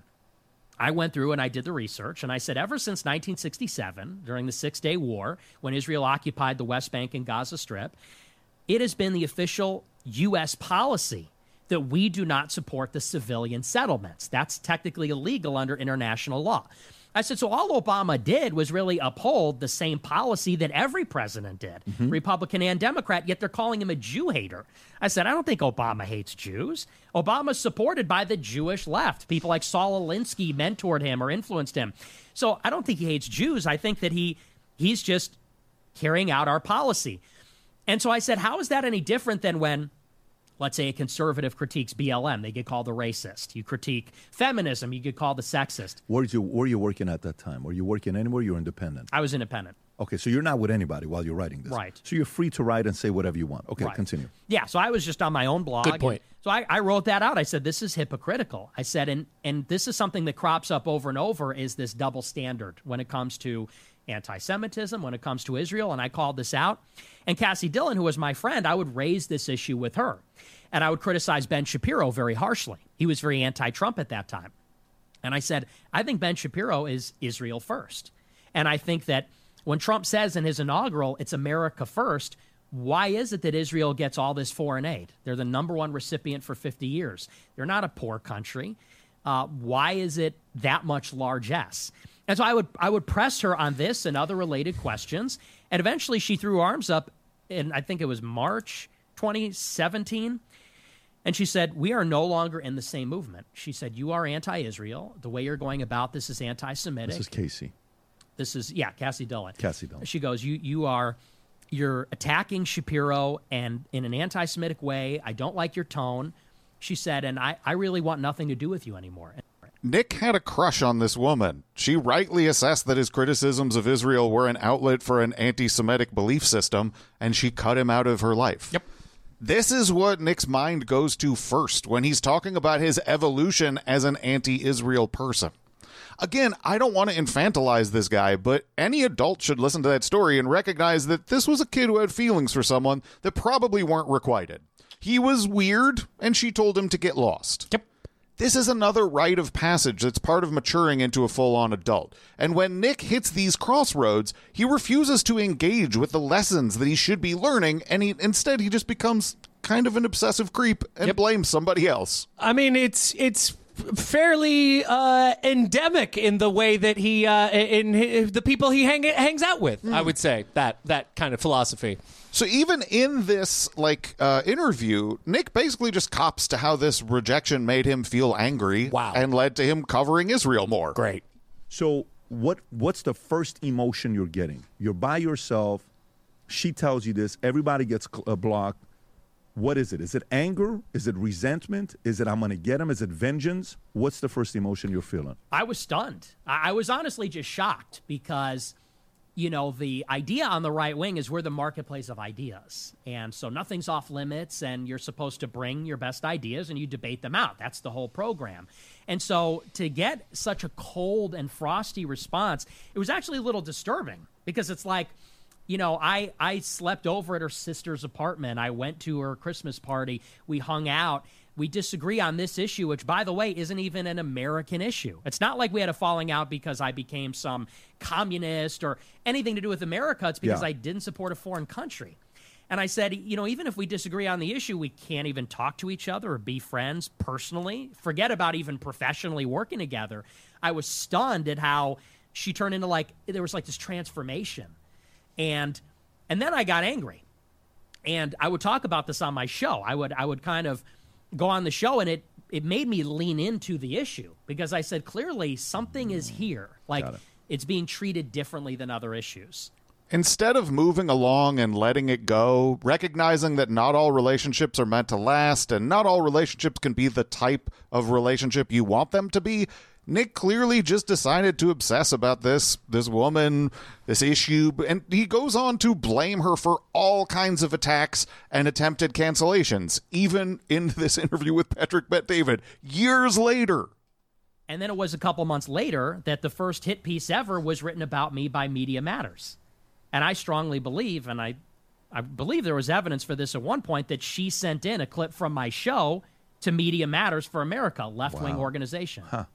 I went through and I did the research, and I said ever since 1967, during the Six-Day War, when Israel occupied the West Bank and Gaza Strip, it has been the official U.S. policy that we do not support the civilian settlements. That's technically illegal under international law. I said, so all Obama did was really uphold the same policy that every president did, Republican and Democrat, yet they're calling him a Jew hater. I said, I don't think Obama hates Jews. Obama's supported by the Jewish left. People like Saul Alinsky mentored him or influenced him. So I don't think he hates Jews. I think that he's just carrying out our policy. And so I said, how is that any different than when, let's say, a conservative critiques BLM? They get called a racist. You critique feminism, you get called a sexist. Where were you working at that time? Were you working anywhere? You were independent? I was independent. Okay, so you're not with anybody while you're writing this. Right. So you're free to write and say whatever you want. Okay, Right. continue. Yeah, so I was just on my own blog. Good point. So I wrote that out. I said, this is hypocritical. I said, and this is something that crops up over and over, is this double standard when it comes to anti-Semitism, when it comes to Israel, and I called this out. And Cassie Dillon, who was my friend, I would raise this issue with her. And I would criticize Ben Shapiro very harshly. He was very anti-Trump at that time. And I said, I think Ben Shapiro is Israel first. And I think that when Trump says in his inaugural, it's America first, why is it that Israel gets all this foreign aid? They're the number one recipient for 50 years. They're not a poor country. Why is it that much largesse? And so I would press her on this and other related questions. And eventually she threw arms up in, I think it was March 2017. And she said, we are no longer in the same movement. She said, you are anti-Israel. The way you're going about this is anti-Semitic. This is Casey. This is, Cassie Dillon. Cassie Dillon. She goes, you're attacking Shapiro and in an anti-Semitic way. I don't like your tone. She said, and I really want nothing to do with you anymore. Nick had a crush on this woman. She rightly assessed that his criticisms of Israel were an outlet for an anti-Semitic belief system, and she cut him out of her life. Yep. This is what Nick's mind goes to first when he's talking about his evolution as an anti-Israel person. Again, I don't want to infantilize this guy, but any adult should listen to that story and recognize that this was a kid who had feelings for someone that probably weren't requited. He was weird, and she told him to get lost. Yep. This is another rite of passage that's part of maturing into a full-on adult. And when Nick hits these crossroads, he refuses to engage with the lessons that he should be learning, and instead he just becomes kind of an obsessive creep and blames somebody else. I mean, it's fairly endemic in the way that he in the people he hangs out with. I would say that kind of philosophy. So even in this interview, Nick basically just cops to how this rejection made him feel angry. Wow. And led to him covering Israel more. Great. So what's the first emotion you're getting? You're by yourself. She tells you this. Everybody gets blocked. What is it? Is it anger? Is it resentment? Is it I'm going to get him? Is it vengeance? What's the first emotion you're feeling? I was stunned. I was honestly just shocked because, the idea on the right wing is we're the marketplace of ideas. And so nothing's off limits, and you're supposed to bring your best ideas and you debate them out. That's the whole program. And so to get such a cold and frosty response, it was actually a little disturbing because it's like, I slept over at her sister's apartment. I went to her Christmas party. We hung out. We disagree on this issue, which, by the way, isn't even an American issue. It's not like we had a falling out because I became some communist or anything to do with America. It's because I didn't support a foreign country. And I said, even if we disagree on the issue, we can't even talk to each other or be friends personally. Forget about even professionally working together. I was stunned at how she turned into there was this transformation. And then I got angry. And I would talk about this on my show. I would kind of go on the show, and it made me lean into the issue because I said, clearly something is here. It's being treated differently than other issues. Instead of moving along and letting it go, recognizing that not all relationships are meant to last and not all relationships can be the type of relationship you want them to be, Nick clearly just decided to obsess about this woman, this issue, and he goes on to blame her for all kinds of attacks and attempted cancellations, even in this interview with Patrick Bet-David years later. And then it was a couple months later that the first hit piece ever was written about me by Media Matters. And I strongly believe, and I believe there was evidence for this at one point, that she sent in a clip from my show to Media Matters for America, left-wing organization. Huh.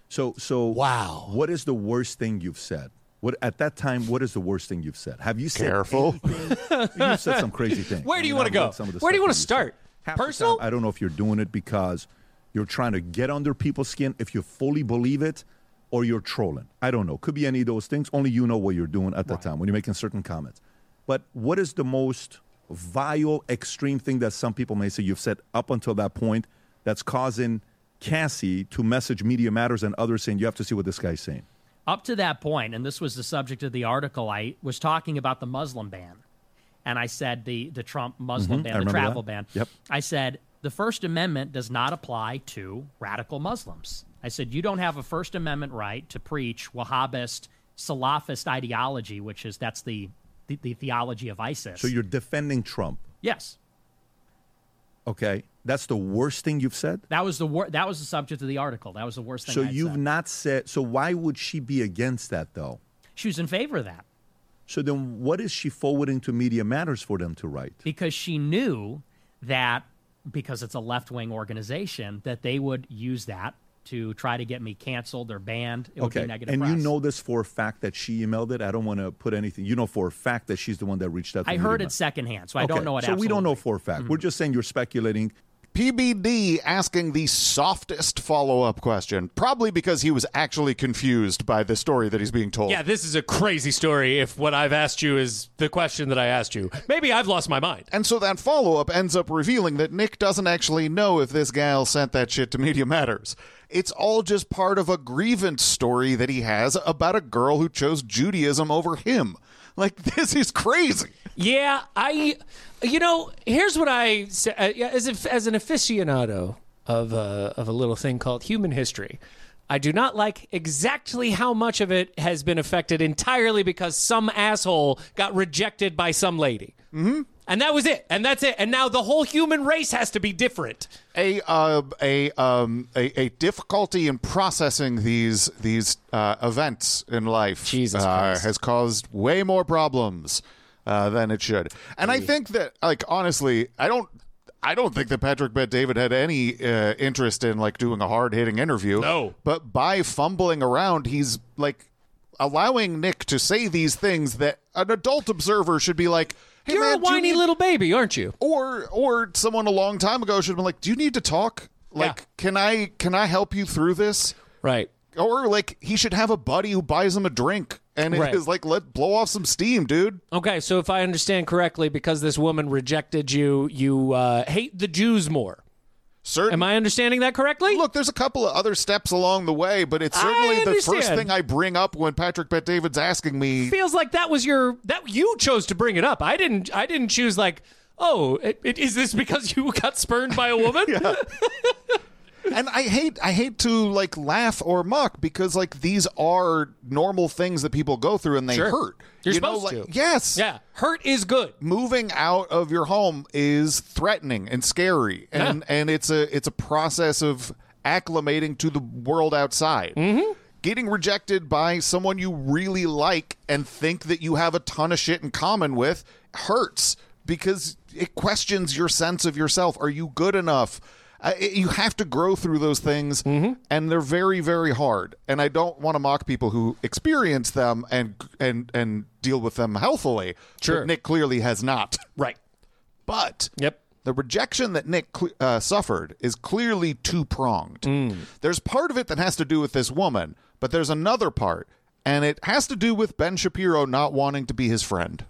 So wow. What is the worst thing you've said? At that time, what is the worst thing you've said? Have you said Careful. You've said some crazy things. Where do you want to go? Where do you want to start? Personal? I don't know if you're doing it because you're trying to get under people's skin, if you fully believe it, or you're trolling. I don't know. Could be any of those things. Only you know what you're doing at that time when you're making certain comments. But what is the most vile, extreme thing that some people may say you've said up until that point that's causing Cassie to message Media Matters and others saying, you have to see what this guy's saying? Up to that point, and this was the subject of the article, I was talking about the Muslim ban. And I said the Trump Muslim ban, the travel ban. Yep. I said, the First Amendment does not apply to radical Muslims. I said, you don't have a First Amendment right to preach Wahhabist, Salafist ideology, that's the theology of ISIS. So you're defending Trump? Yes. Okay. That's the worst thing you've said? That was the subject of the article. That was the worst thing So I'd you've said. not said, so why would she be against that, though? She was in favor of that. So then what is she forwarding to Media Matters for them to write? Because she knew that, because it's a left-wing organization, that they would use that to try to get me canceled or banned. It would be negative press. And you know this for a fact that she emailed it? I don't want to put anything. You know for a fact that she's the one that reached out to I heard it secondhand, so I don't know it absolutely. So we don't know for a fact. We're just saying you're speculating. PBD asking the softest follow-up question, probably because he was actually confused by the story that he's being told. Yeah, this is a crazy story if what I've asked you is the question that I asked you. Maybe I've lost my mind. And so that follow-up ends up revealing that Nick doesn't actually know if this gal sent that shit to Media Matters. It's all just part of a grievance story that he has about a girl who chose Judaism over him. Like, this is crazy. Yeah, here's what I say. As an aficionado of a little thing called human history, I do not like exactly how much of it has been affected entirely because some asshole got rejected by some lady. Mm-hmm. And that was it. And that's it. And now the whole human race has to be different. A difficulty in processing these events in life has caused way more problems than it should. And I think that, honestly, I don't think that Patrick Bet-David had any interest in doing a hard-hitting interview. No. But by fumbling around, he's allowing Nick to say these things that an adult observer should be like, hey, you're man, a whiny little baby, aren't you? Or someone a long time ago should have been like, do you need to talk? Can I help you through this? Right. Or he should have a buddy who buys him a drink and it is let blow off some steam, dude. Okay, so if I understand correctly, because this woman rejected you, you hate the Jews more. Am I understanding that correctly? Look, there's a couple of other steps along the way, but it's certainly the first thing I bring up when Patrick Bet-David's asking me. Feels like that was you chose to bring it up. I didn't choose is this because you got spurned by a woman? Yeah. And I hate to laugh or mock because these are normal things that people go through and they hurt. You're supposed to. Yes. Yeah. Hurt is good. Moving out of your home is threatening and scary, and it's a process of acclimating to the world outside. Mm-hmm. getting rejected by someone you really like and think that you have a ton of shit in common with hurts because it questions your sense of yourself. Are you good enough? You have to grow through those things, and they're very, very hard. And I don't want to mock people who experience them and deal with them healthily. Sure. But Nick clearly has not. Right. But the rejection that Nick suffered is clearly two-pronged. There's part of it that has to do with this woman, but there's another part, and it has to do with Ben Shapiro not wanting to be his friend.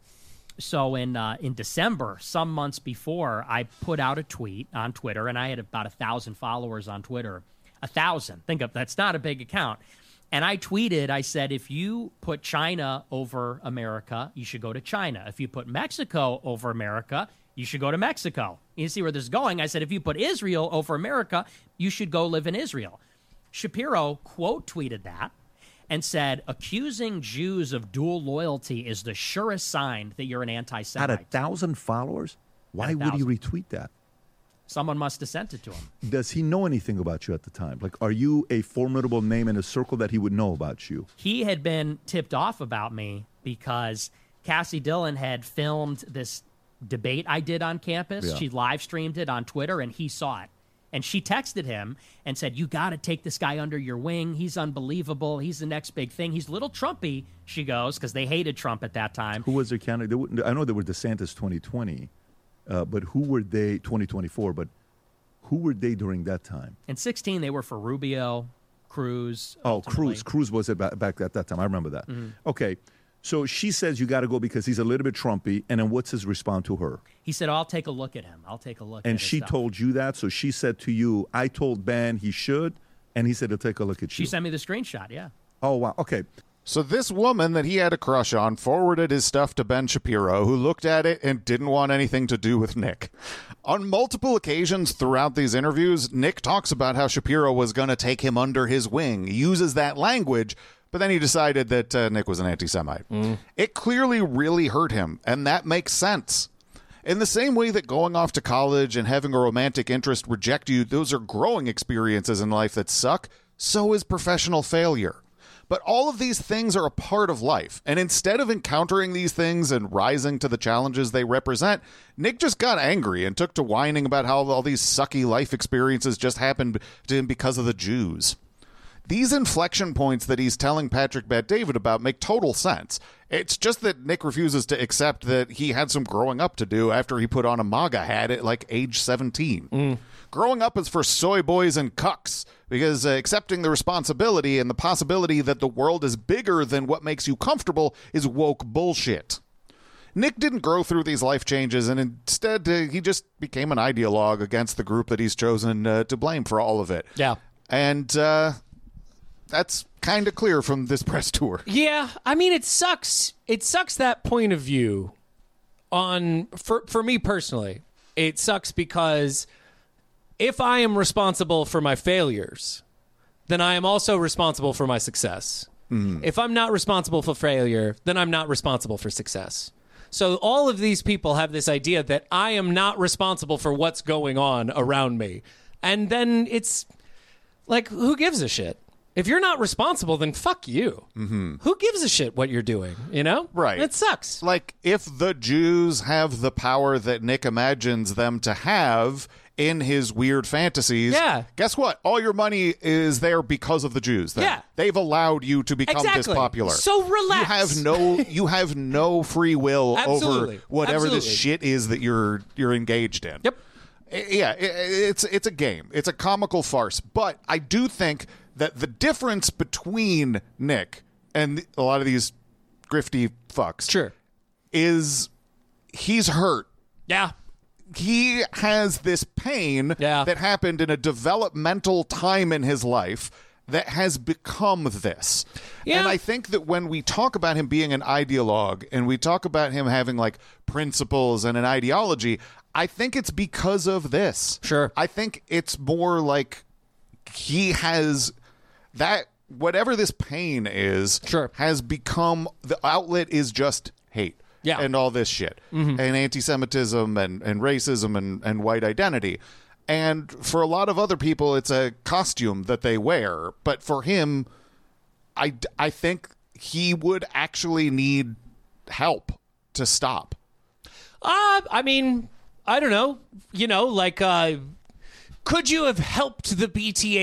So in December, some months before, I put out a tweet on Twitter, and I had about 1,000 followers on Twitter. 1,000. Think of that's not a big account. And I tweeted, I said, if you put China over America, you should go to China. If you put Mexico over America, you should go to Mexico. You see where this is going? I said, if you put Israel over America, you should go live in Israel. Shapiro quote tweeted that and said, accusing Jews of dual loyalty is the surest sign that you're an anti-Semite. Had 1,000 followers? Why would he retweet that? Someone must have sent it to him. Does he know anything about you at the time? Like, are you a formidable name in a circle that he would know about you? He had been tipped off about me because Cassie Dillon had filmed this debate I did on campus. Yeah. She live streamed it on Twitter, and he saw it. And she texted him and said, you got to take this guy under your wing. He's unbelievable. He's the next big thing. He's a little Trumpy, she goes, because they hated Trump at that time. Who was their candidate? I know they were DeSantis 2020, but who were they 2024? But who were they during that time? In 2016, they were for Rubio, Cruz. Oh, ultimately. Cruz was it back at that time. I remember that. Okay. So she says you got to go because he's a little bit Trumpy, and then what's his response to her? He said, I'll take a look at him. I'll take a look at him. And she told you that? So she said to you, I told Ben he should, and he said he'll take a look at you. She sent me the screenshot, yeah. Oh, wow. Okay. So this woman that he had a crush on forwarded his stuff to Ben Shapiro, who looked at it and didn't want anything to do with Nick. On multiple occasions throughout these interviews, Nick talks about how Shapiro was going to take him under his wing. He uses that language, but then he decided that Nick was an anti-Semite. It clearly really hurt him, and that makes sense. In the same way that going off to college and having a romantic interest reject you, those are growing experiences in life that suck, so is professional failure. But all of these things are a part of life, and instead of encountering these things and rising to the challenges they represent, Nick just got angry and took to whining about how all these sucky life experiences just happened to him because of the Jews. These inflection points that he's telling Patrick Bet-David about make total sense. It's just that Nick refuses to accept that he had some growing up to do after he put on a MAGA hat at like age 17. Growing up is for soy boys and cucks, because accepting the responsibility and the possibility that the world is bigger than what makes you comfortable is woke bullshit. Nick didn't grow through these life changes, and instead he just became an ideologue against the group that he's chosen to blame for all of it. Yeah. And that's kind of clear from this press tour. Yeah, I mean, it sucks. It sucks that point of view for me personally. It sucks because if I am responsible for my failures, then I am also responsible for my success. If I'm not responsible for failure, then I'm not responsible for success. So all of these people have this idea that I am not responsible for what's going on around me. And then it's like, who gives a shit? If you're not responsible, then fuck you. Who gives a shit what you're doing, you know? Right. It sucks. Like, if the Jews have the power that Nick imagines them to have in his weird fantasies, guess what? All your money is there because of the Jews. Then. Yeah. They've allowed you to become this popular. So relax. You have no free will over whatever this shit is that you're engaged in. Yep. Yeah, it's a game. It's a comical farce. But I do think that the difference between Nick and a lot of these grifty fucks is he's hurt. Yeah. He has this pain that happened in a developmental time in his life that has become this. Yeah. And I think that when we talk about him being an ideologue and we talk about him having like principles and an ideology, I think it's because of this. Sure. I think it's more like he has that, whatever this pain is, has become, the outlet is just hate. Yeah. And all this shit. And anti-Semitism and racism and white identity. And for a lot of other people, it's a costume that they wear. But for him, I think he would actually need help to stop. I mean, I don't know. You know, like, could you have helped the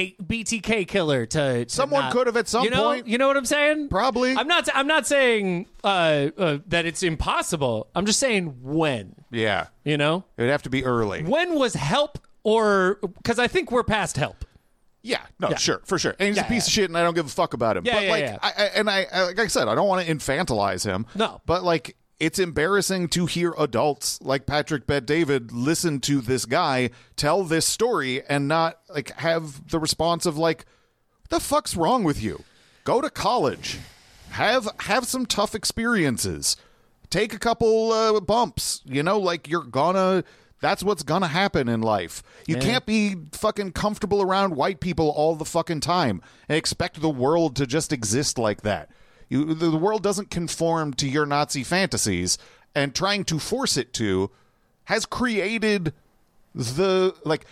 BTK killer to someone not, could have at some point? You know what I'm saying? Probably. I'm not saying that it's impossible. I'm just saying when. Yeah. You know? It would have to be early. When was help, or because I think we're past help. Yeah, no, sure, for sure. And he's a piece of shit, and I don't give a fuck about him. Yeah, but yeah, like, yeah. like I said, I don't want to infantilize him. No, but like, it's embarrassing to hear adults like Patrick Bet-David listen to this guy tell this story and not like have the response of like, "What the fuck's wrong with you? Go to college, have some tough experiences, take a couple bumps. You know, like you're gonna." That's what's gonna happen in life. You can't be fucking comfortable around white people all the fucking time and expect the world to just exist like that. The world doesn't conform to your Nazi fantasies, and trying to force it to has created the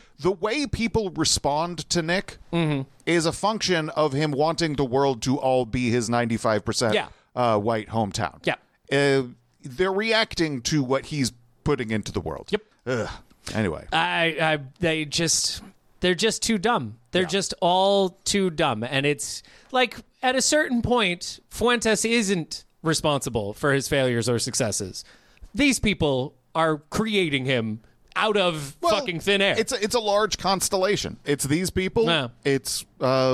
way people respond to Nick is a function of him wanting the world to all be his 95% white hometown. Yeah. They're reacting to what he's putting into the world. Yep. Ugh. Anyway, they're just too dumb. They're just all too dumb, and it's like at a certain point, Fuentes isn't responsible for his failures or successes. These people are creating him out of fucking thin air. It's a large constellation. It's these people. Yeah. It's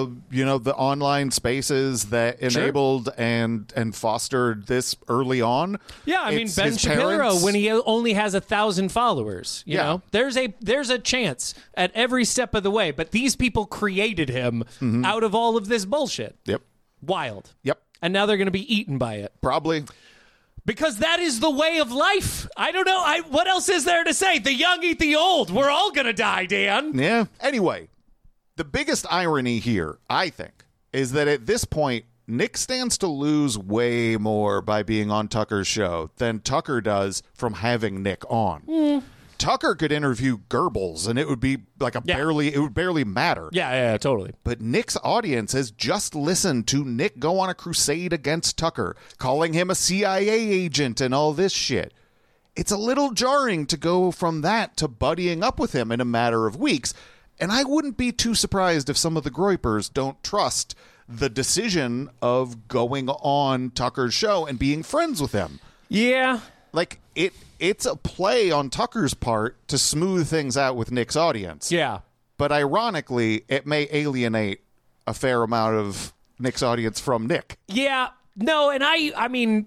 the online spaces that enabled and fostered this early on. Yeah, I mean Ben Shapiro when he only has 1,000 followers. You know, there's a chance at every step of the way. But these people created him out of all of this bullshit. Yep. Wild. Yep. And now they're going to be eaten by it. Probably. Because that is the way of life. I don't know. What else is there to say? The young eat the old. We're all going to die, Dan. Yeah. Anyway, the biggest irony here, I think, is that at this point, Nick stands to lose way more by being on Tucker's show than Tucker does from having Nick on. Tucker could interview Goebbels, and it would be like it would barely matter. Yeah, totally. But Nick's audience has just listened to Nick go on a crusade against Tucker, calling him a CIA agent and all this shit. It's a little jarring to go from that to buddying up with him in a matter of weeks, and I wouldn't be too surprised if some of the Groypers don't trust the decision of going on Tucker's show and being friends with him. Yeah. Like, it's a play on Tucker's part to smooth things out with Nick's audience. Yeah. But ironically, it may alienate a fair amount of Nick's audience from Nick. Yeah. No, and I mean,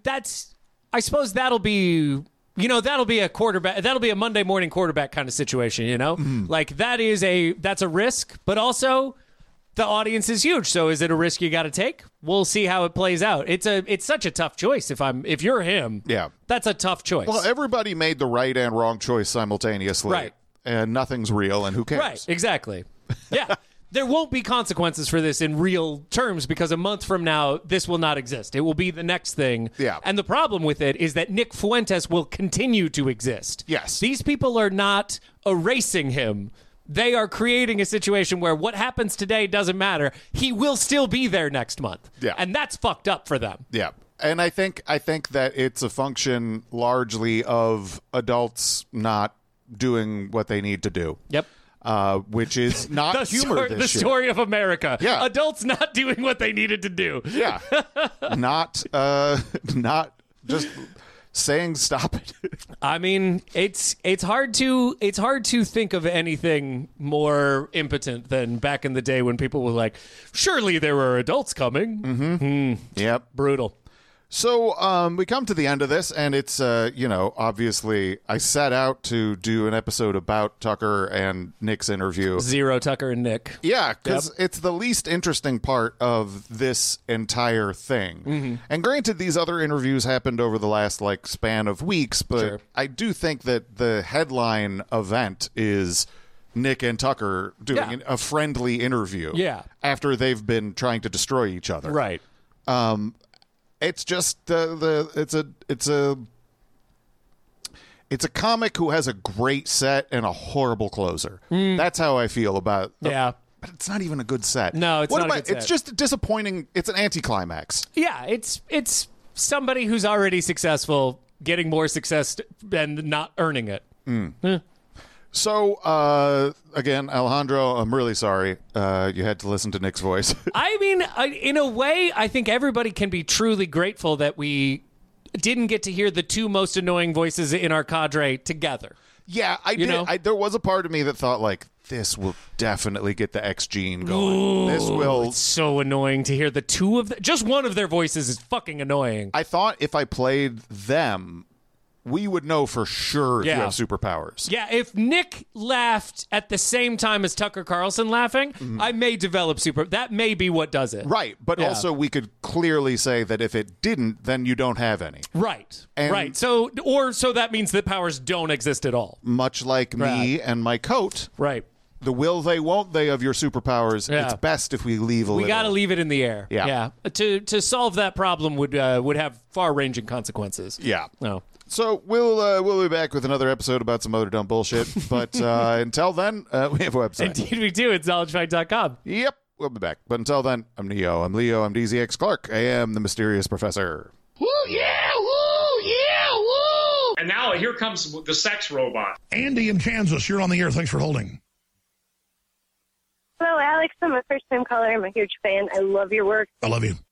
I suppose that'll be a quarterback. That'll be a Monday morning quarterback kind of situation, you know? Like, that's a risk, but also the audience is huge. So is it a risk you got to take? We'll see how it plays out. It's such a tough choice. If you're him, that's a tough choice. Well, everybody made the right and wrong choice simultaneously. Right. And nothing's real, and who cares? Right, exactly. Yeah. There won't be consequences for this in real terms because a month from now, this will not exist. It will be the next thing. Yeah. And the problem with it is that Nick Fuentes will continue to exist. Yes. These people are not erasing him. They are creating a situation where what happens today doesn't matter. He will still be there next month. Yeah. And that's fucked up for them. Yeah. And I think that it's a function largely of adults not doing what they need to do. Yep. Which is not humor. The story of America. Yeah. Adults not doing what they needed to do. Yeah. not just saying stop it. I mean, it's hard to think of anything more impotent than back in the day when people were like, surely there were adults coming. Yep. Brutal. So we come to the end of this, and it's, obviously I set out to do an episode about Tucker and Nick's interview. Zero Tucker and Nick. Yeah, because it's the least interesting part of this entire thing. And granted, these other interviews happened over the last, span of weeks, but I do think that the headline event is Nick and Tucker doing a friendly interview after they've been trying to destroy each other. Right. It's just it's a comic who has a great set and a horrible closer. That's how I feel about but it's not even a good set. No, it's not a good set. It's just disappointing. It's an anticlimax. Yeah, it's somebody who's already successful getting more success and not earning it. So, again, Alejandro, I'm really sorry you had to listen to Nick's voice. I mean, in a way, I think everybody can be truly grateful that we didn't get to hear the two most annoying voices in our cadre together. Yeah, I did. There was a part of me that thought, like, this will definitely get the X gene going. Ooh, this will. It's so annoying to hear the two of them. Just one of their voices is fucking annoying. I thought if I played them, we would know for sure if you have superpowers. Yeah, if Nick laughed at the same time as Tucker Carlson laughing, I may develop that may be what does it. Right, but also we could clearly say that if it didn't, then you don't have any. Right, and right. So that means that powers don't exist at all. Much like me and my coat. Right. The will they, won't they of your superpowers, it's best if we leave a little. We got to leave it in the air. Yeah. To solve that problem would have far-ranging consequences. Yeah. No. So we'll be back with another episode about some other dumb bullshit. But until then, we have a website. Indeed we do. It's knowledgefight.com. Yep, we'll be back. But until then, I'm Neo. I'm Leo. I'm DZX Clark. I am the mysterious professor. Woo, yeah, woo, yeah, woo. And now here comes the sex robot. Andy in Kansas, you're on the air. Thanks for holding. Hello, Alex. I'm a first-time caller. I'm a huge fan. I love your work. I love you.